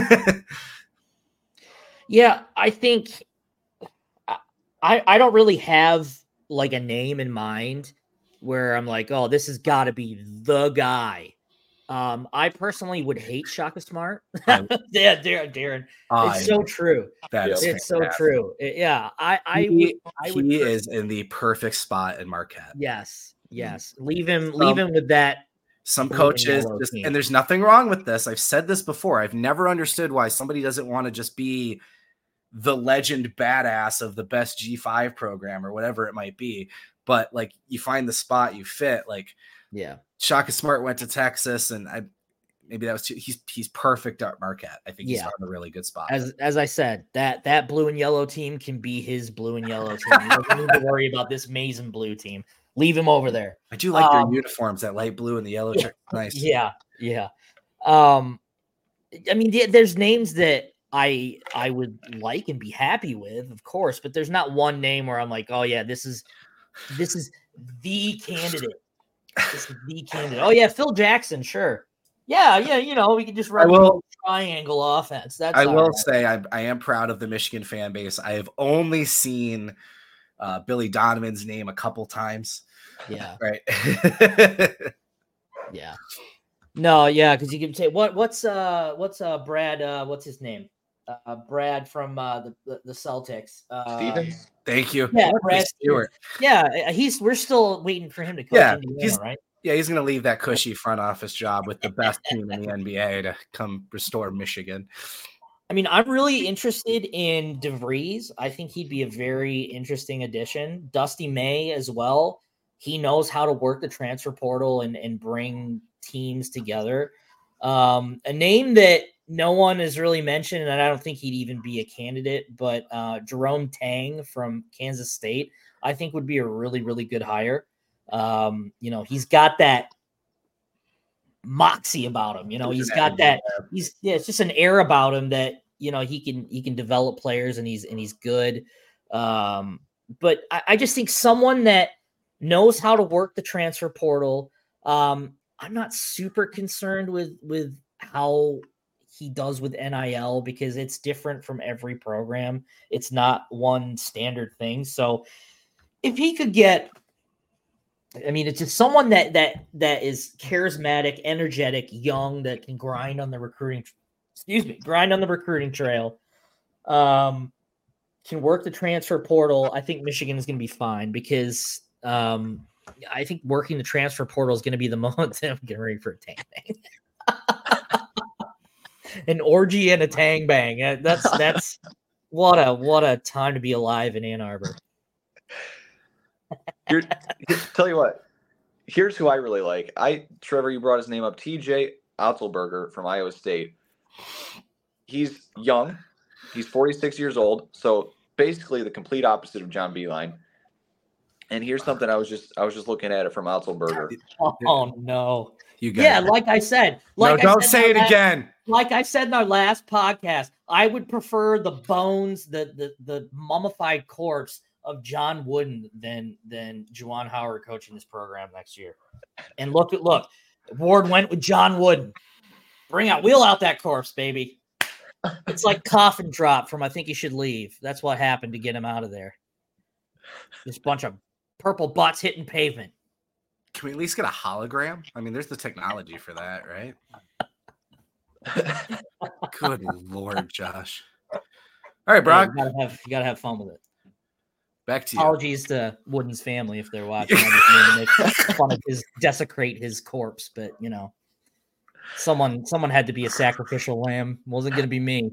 Yeah, I think I I don't really have like a name in mind where I'm like, oh, this has got to be the guy. Um, I personally would hate Shaka Smart. yeah, Darren, Darren. I, it's so true. That is it's fantastic. so true. It, yeah, I, I, he, would, I he would. is in the perfect spot in Marquette. Yes, yes. Leave him, Um, leave him with that. Some coaches, just, and there's nothing wrong with this. I've said this before. I've never understood why somebody doesn't want to just be the legend badass of the best G five program or whatever it might be. But like, you find the spot you fit. Like, yeah. Shaka Smart went to Texas, and I maybe that was too, he's he's perfect at Marquette. I think he's yeah. on a really good spot. As as I said, that that blue and yellow team can be his blue and yellow team. You don't need to worry about this maize and blue team. Leave him over there. I do like um, their uniforms, that light blue and the yellow. Yeah, nice. Yeah, yeah. Um, I mean, there's names that I I would like and be happy with, of course, but there's not one name where I'm like, oh yeah, this is this is the candidate. This is the candidate. Oh yeah, Phil Jackson, sure. Yeah, yeah, you know, we can just run a triangle offense. That's I will right. say I, I am proud of the Michigan fan base. I have only seen uh, Billy Donovan's name a couple times. Yeah. Right. yeah. No, yeah, because you can say what what's uh what's uh Brad uh what's his name? Uh Brad from uh the the, the Celtics. Uh Stevens. Thank you. Yeah, Brad Stewart. Yeah, he's we're still waiting for him to coach yeah, Indiana, he's, right? Yeah, he's gonna leave that cushy front office job with the best team in the N B A to come restore Michigan. I mean, I'm really interested in DeVries. I think he'd be a very interesting addition. Dusty May as well. He knows how to work the transfer portal and, and bring teams together. Um, a name that no one has really mentioned, and I don't think he'd even be a candidate, but uh, Jerome Tang from Kansas State, I think would be a really, really good hire. Um, you know, he's got that moxie about him. You know, he's got that. He's yeah, it's just an air about him that you know he can he can develop players and he's and he's good. Um, but I, I just think someone that knows how to work the transfer portal. Um, I'm not super concerned with with how he does with N I L because it's different from every program. It's not one standard thing. So if he could get, I mean, it's just someone that that that is charismatic, energetic, young, that can grind on the recruiting. Excuse me, grind on the recruiting trail. Um, can work the transfer portal. I think Michigan is going to be fine because um, I think working the transfer portal is going to be the moment. I'm getting ready for a tang bang. An orgy and a tang bang. That's that's what a what a time to be alive in Ann Arbor. Here, tell you what, here's who I really like. I Trevor, you brought his name up. T J Otzelberger from Iowa State. He's young. He's forty-six years old. So basically the complete opposite of John Beilein. And here's something I was just I was just looking at it from Otzelberger. Oh no. You got yeah, it. like I said. Like no, I don't said say it last, again. Like I said in our last podcast, I would prefer the bones, the the the mummified corpse of John Wooden than than Juwan Howard coaching this program next year. And look at look, Ward went with John Wooden. Bring out, wheel out that corpse, baby. It's like coffin drop from I Think You Should Leave. That's what happened to get him out of there. This bunch of purple butts hitting pavement. Can we at least get a hologram? I mean, there's the technology for that, right? Good Lord, Josh. All right, Brock. Yeah, you gotta have you gotta have fun with it. Back to you. Apologies to Wooden's family if they're watching. I just need to make fun of his desecrate his corpse, but you know, someone someone had to be a sacrificial lamb. It wasn't gonna be me.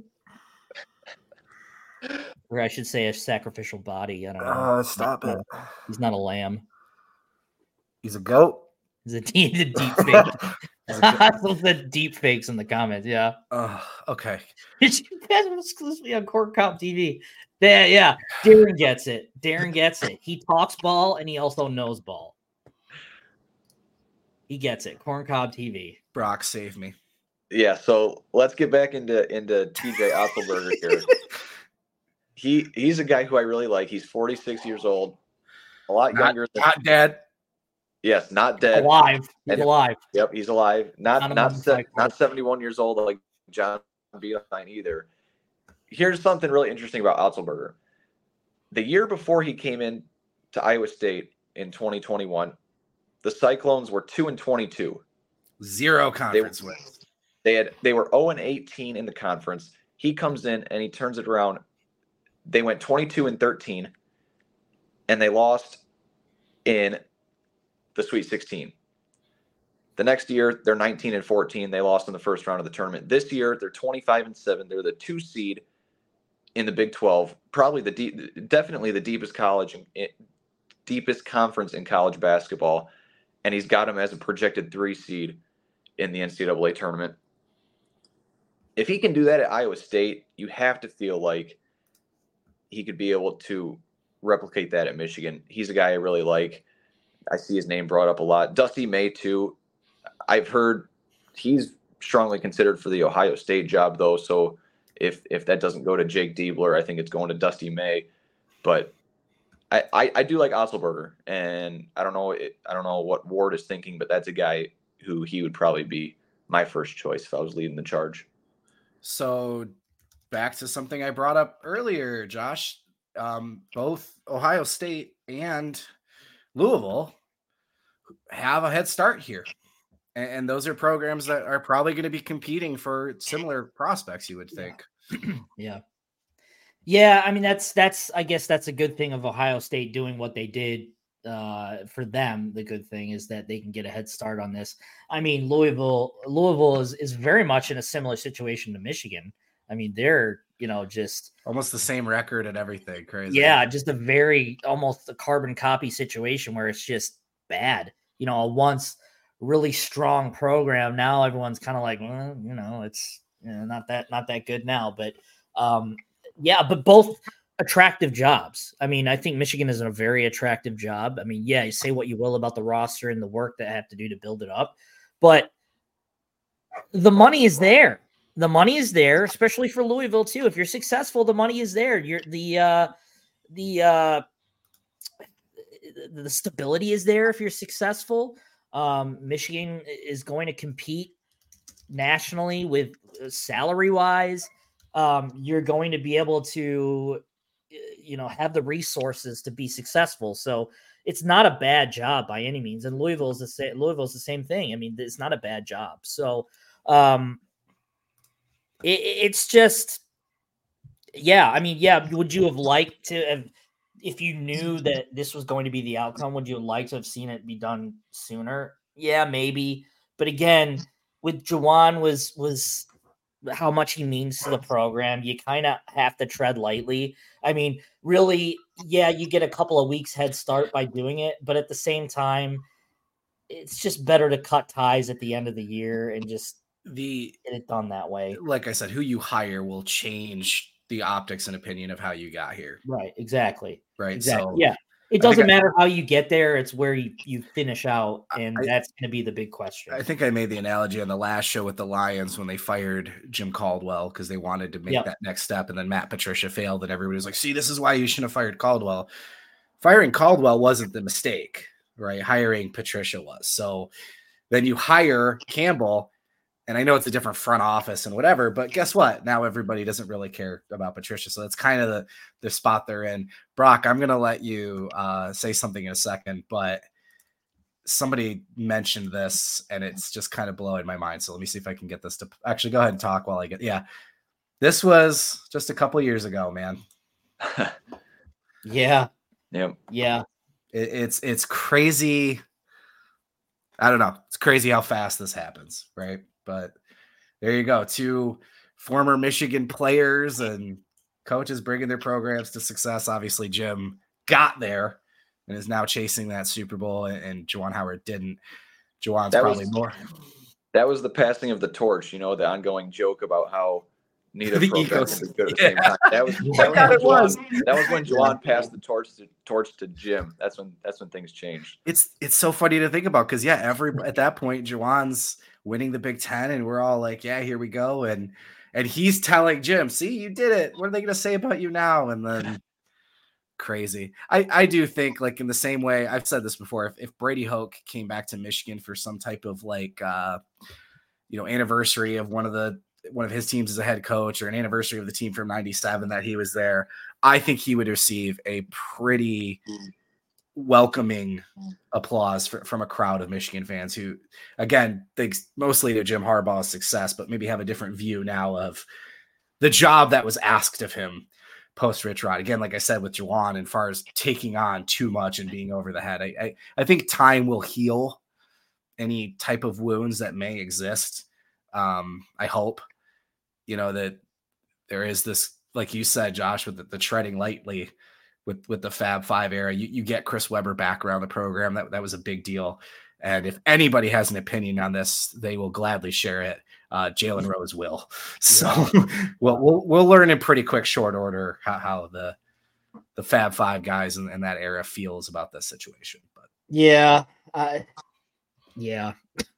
Or I should say a sacrificial body. I don't know. Uh, stop it. He's not a lamb. He's a goat. He's a, he's a deep fake. Some the deep fakes in the comments. Yeah. Uh, okay. Did you guys exclusively on Corn Cob T V? Yeah, yeah. Darren gets it. Darren gets it. He talks ball and he also knows ball. He gets it. Corn Cob T V. Brock, save me. Yeah. So let's get back into into T J Otzelberger here. He he's a guy who I really like. He's forty-six years old, a lot Not, younger than not dead. Yes, not dead. Alive. He's And- alive. Yep, he's alive. Not Not a not se- motorcycle. not seventy-one years old like John Beeline either. Here's something really interesting about Otzelberger. The year before he came in to Iowa State in twenty twenty-one, the Cyclones were two and twenty-two. Zero conference They- wins. They had they were zero and eighteen in the conference. He comes in and he turns it around. They went twenty-two and thirteen, and they lost in the Sweet sixteen. The next year, they're nineteen and fourteen. They lost in the first round of the tournament. This year, they're twenty-five and seven. They're the two seed in the Big twelve. Probably the deep, definitely the deepest college, in, deepest conference in college basketball. And he's got him as a projected three seed in the N C double A tournament. If he can do that at Iowa State, you have to feel like he could be able to replicate that at Michigan. He's a guy I really like. I see his name brought up a lot. Dusty May, too. I've heard he's strongly considered for the Ohio State job, though. So if if that doesn't go to Jake Diebler, I think it's going to Dusty May. But I, I, I do like Otzelberger, and I don't know it, I don't know what Ward is thinking, but that's a guy who he would probably be my first choice if I was leading the charge. So back to something I brought up earlier, Josh. Um, both Ohio State and Louisville have a head start here. And, and those are programs that are probably going to be competing for similar prospects, you would think. Yeah. Yeah, I mean that's that's I guess that's a good thing of Ohio State doing what they did uh, for them. The good thing is that they can get a head start on this. I mean, Louisville Louisville is is very much in a similar situation to Michigan. I mean, they're, you know, just almost the same record and everything. Crazy. Yeah, just a very almost a carbon copy situation where it's just bad. You know, a once really strong program, now everyone's kind of like, well, you know, it's you know, not that not that good now, but um yeah, but both attractive jobs. I mean, I think Michigan is a very attractive job. I mean, yeah, you say what you will about the roster and the work that I have to do to build it up, but the money is there. The money is there, especially for Louisville too. If you're successful, the money is there. You're the uh, the uh, the stability is there. If you're successful, um, Michigan is going to compete nationally with salary wise. Um, you're going to be able to, you know, have the resources to be successful. So it's not a bad job by any means. And Louisville is the same. Louisville is the same thing. I mean, it's not a bad job. So um, it, it's just, yeah. I mean, yeah. Would you have liked to have, if you knew that this was going to be the outcome? Would you have liked to have seen it be done sooner? Yeah, maybe. But again, with Juwan was was. how much he means to the program, you kind of have to tread lightly. I mean, really, yeah, you get a couple of weeks head start by doing it, but at the same time, it's just better to cut ties at the end of the year and just the get it done that way. Like I said, who you hire will change the optics and opinion of how you got here. Right, exactly. Right. Exactly. So yeah. It doesn't matter I, how you get there. It's where you, you finish out. And I, that's going to be the big question. I think I made the analogy on the last show with the Lions when they fired Jim Caldwell because they wanted to make yep. that next step. And then Matt Patricia failed. And everybody was like, see, this is why you shouldn't have fired Caldwell. firing Caldwell wasn't the mistake, right? Hiring Patricia was. So then you hire Campbell, and I know it's a different front office and whatever, but guess what? Now everybody doesn't really care about Patricia. So that's kind of the, the spot they're in. Brock, I'm going to let you uh, say something in a second, but somebody mentioned this and it's just kind of blowing my mind. So let me see if I can get this to actually go ahead and talk while I get, yeah, this was just a couple years ago, man. yeah. Yep. Yeah. It, it's, it's crazy. I don't know. It's crazy how fast this happens. Right. But there you go. Two former Michigan players and coaches bringing their programs to success. Obviously Jim got there and is now chasing that Super Bowl, and, and Juwan Howard didn't. Juwan's that probably was, more. That was the passing of the torch, you know, the ongoing joke about how neither the program ecos- can be good at the yeah. same time. That was, that was, when it was. Juwan, that was when Juwan passed the torch to, torch to Jim. That's when that's when things changed. It's it's so funny to think about because, yeah, every at that point, Juwan's winning the Big Ten, and we're all like, yeah, here we go. And and he's telling Jim, see, you did it. What are they going to say about you now? And then crazy. I, I do think, like, in the same way, I've said this before, if, if Brady Hoke came back to Michigan for some type of like, uh, you know, anniversary of one of the, one of his teams as a head coach, or an anniversary of the team from ninety-seven that he was there, I think he would receive a pretty welcoming applause for, from a crowd of Michigan fans who, again, thinks mostly to Jim Harbaugh's success, but maybe have a different view now of the job that was asked of him post Rich Rod. Again, like I said, with Juwan, and far as taking on too much and being over the head, I, I, I think time will heal any type of wounds that may exist. Um, I hope, you know, that there is this, like you said, Josh, with the, the treading lightly with, with the Fab Five era, you, you get Chris Webber back around the program. That, that was a big deal. And if anybody has an opinion on this, they will gladly share it. Uh, Jalen Rose will. So yeah. we'll, we'll we'll learn in pretty quick, short order how, how the the Fab Five guys in, in that era feels about this situation. But yeah, I, yeah.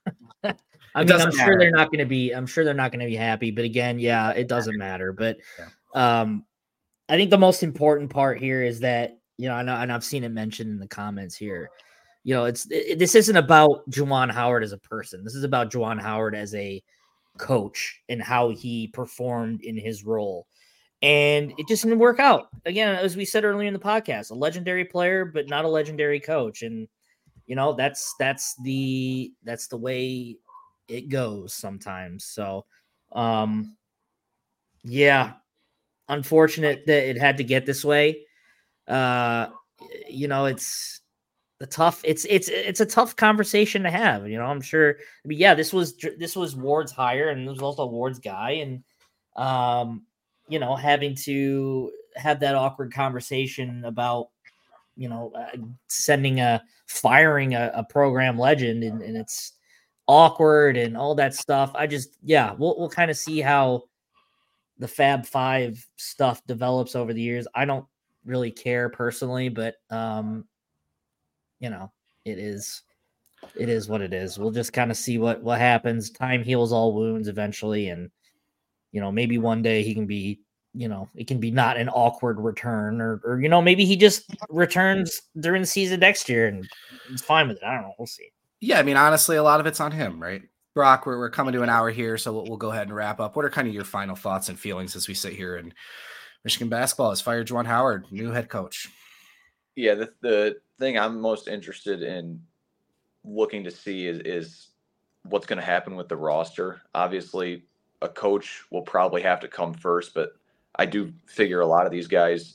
I mean, I'm matter. sure they're not going to be. I'm sure they're not going to be happy. But again, yeah, it doesn't matter. But yeah. um, I think the most important part here is that, you know, I know, and I've seen it mentioned in the comments here. You know, it's it, this isn't about Juwan Howard as a person. This is about Juwan Howard as a coach and how he performed in his role. And it just didn't work out. Again, as we said earlier in the podcast, a legendary player, but not a legendary coach. And, you know, that's that's the that's the way it goes sometimes. So, um, yeah, unfortunate that it had to get this way. Uh, you know, it's the tough. It's it's it's a tough conversation to have. You know, I'm sure. I mean, yeah, this was this was Ward's hire, and this was also Ward's guy, and um, you know, having to have that awkward conversation about, you know, uh, sending a firing a, a program legend, and, and it's awkward and all that stuff. I just, yeah, we'll we'll kind of see how the Fab Five stuff develops over the years. I don't really care personally, but um, you know, it is it is what it is. We'll just kind of see what what happens. Time heals all wounds eventually, and you know, maybe one day he can be, you know, it can be not an awkward return, or or you know, maybe he just returns during the season next year and he's fine with it. I don't know. We'll see. Yeah, I mean, honestly, a lot of it's on him, right? Brock, we're, we're coming to an hour here, so we'll, we'll go ahead and wrap up. What are kind of your final thoughts and feelings as we sit here in Michigan basketball has fired Juwan Howard, new head coach? Yeah, the the thing I'm most interested in looking to see is, is what's going to happen with the roster. Obviously, a coach will probably have to come first, but I do figure a lot of these guys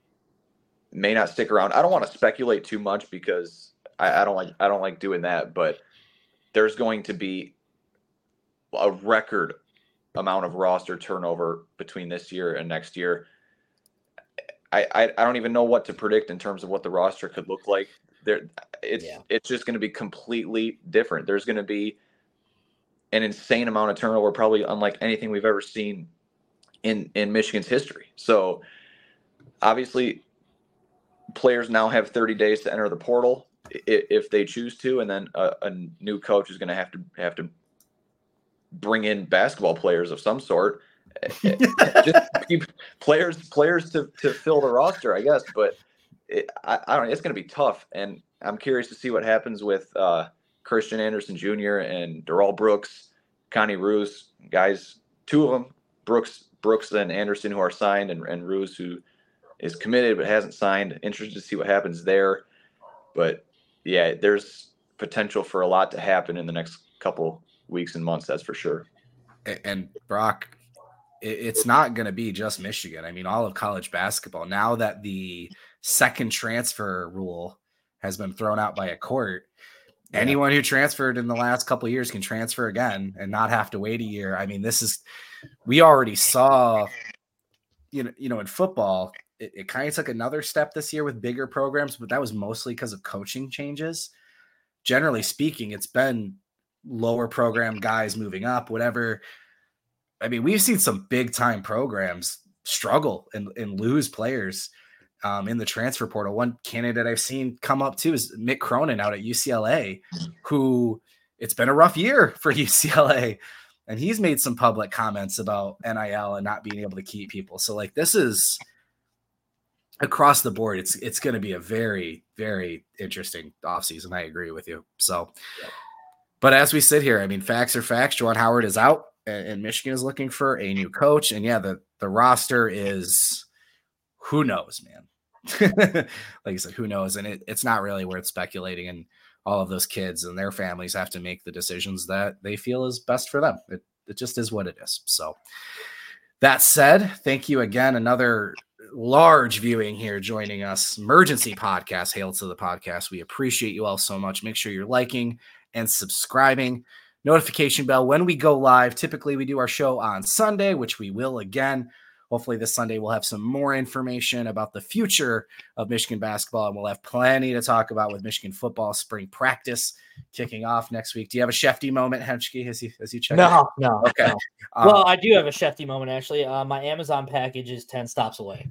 may not stick around. I don't want to speculate too much because I, I don't like I don't like doing that, but there's going to be a record amount of roster turnover between this year and next year. I, I, I don't even know what to predict in terms of what the roster could look like. There, it's yeah. it's just going to be completely different. There's going to be an insane amount of turnover, probably unlike anything we've ever seen in in Michigan's history. So obviously, players now have thirty days to enter the portal if they choose to, and then a, a new coach is going to have to have to bring in basketball players of some sort. Just keep players players to, to fill the roster, I guess. But it, I, I don't know, it's going to be tough. And I'm curious to see what happens with uh, Christian Anderson Junior and Darrell Brooks, Connie Roos, guys, two of them, Brooks, Brooks and Anderson, who are signed, and, and Roos, who is committed but hasn't signed. Interested to see what happens there. But yeah, there's potential for a lot to happen in the next couple weeks and months. That's for sure. And Brock, it's not going to be just Michigan. I mean, all of college basketball, now that the second transfer rule has been thrown out by a court, yeah. anyone who transferred in the last couple of years can transfer again and not have to wait a year. I mean, this is, we already saw, you know, you know, in football, it, it kind of took another step this year with bigger programs, but that was mostly because of coaching changes. Generally speaking, it's been lower program guys moving up, whatever. I mean, we've seen some big time programs struggle and, and lose players um, in the transfer portal. One candidate I've seen come up too is Mick Cronin out at U C L A, who it's been a rough year for U C L A. And he's made some public comments about N I L and not being able to keep people. So like, this is across the board. It's, it's going to be a very, very interesting offseason. I agree with you. So, but as we sit here, I mean, facts are facts. Juwan Howard is out. And Michigan is looking for a new coach. And yeah, the, the roster is, who knows, man. Like I said, who knows? And it, it's not really worth speculating. And all of those kids and their families have to make the decisions that they feel is best for them. It, it just is what it is. So that said, thank you again. Another large viewing here joining us. Emergency Podcast, Hail to the Podcast. We appreciate you all so much. Make sure you're liking and subscribing. Notification bell when we go live. Typically we do our show on Sunday, which we will again. Hopefully this Sunday we'll have some more information about the future of Michigan basketball, and we'll have plenty to talk about with Michigan football spring practice kicking off next week. Do you have a Shefty moment, Henschke, as you, as you check? No, out? no. Okay. No. Um, well, I do have a Shefty moment, actually. Uh, my Amazon package is ten stops away.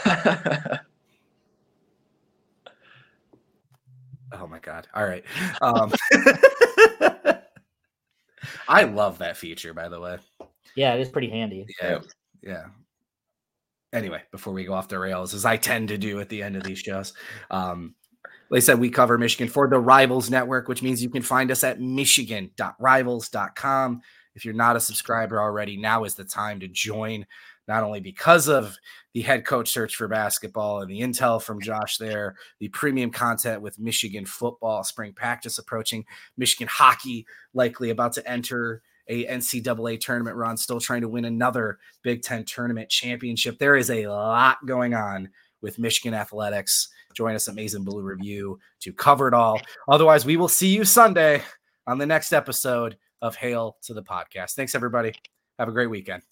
Oh my God. All right. Um, I love that feature, by the way. Yeah, it is pretty handy. Yeah. Yeah. Anyway, before we go off the rails, as I tend to do at the end of these shows, um, like I said, we cover Michigan for the Rivals Network, which means you can find us at michigan dot rivals dot com. If you're not a subscriber already, now is the time to join, not only because of the head coach search for basketball and the intel from Josh there, the premium content with Michigan football, spring practice approaching, Michigan hockey likely about to enter a N C double A tournament run, still trying to win another Big Ten tournament championship. There is a lot going on with Michigan athletics. Join us at Maize and Blue Review to cover it all. Otherwise, we will see you Sunday on the next episode of Hail to the Podcast. Thanks, everybody. Have a great weekend.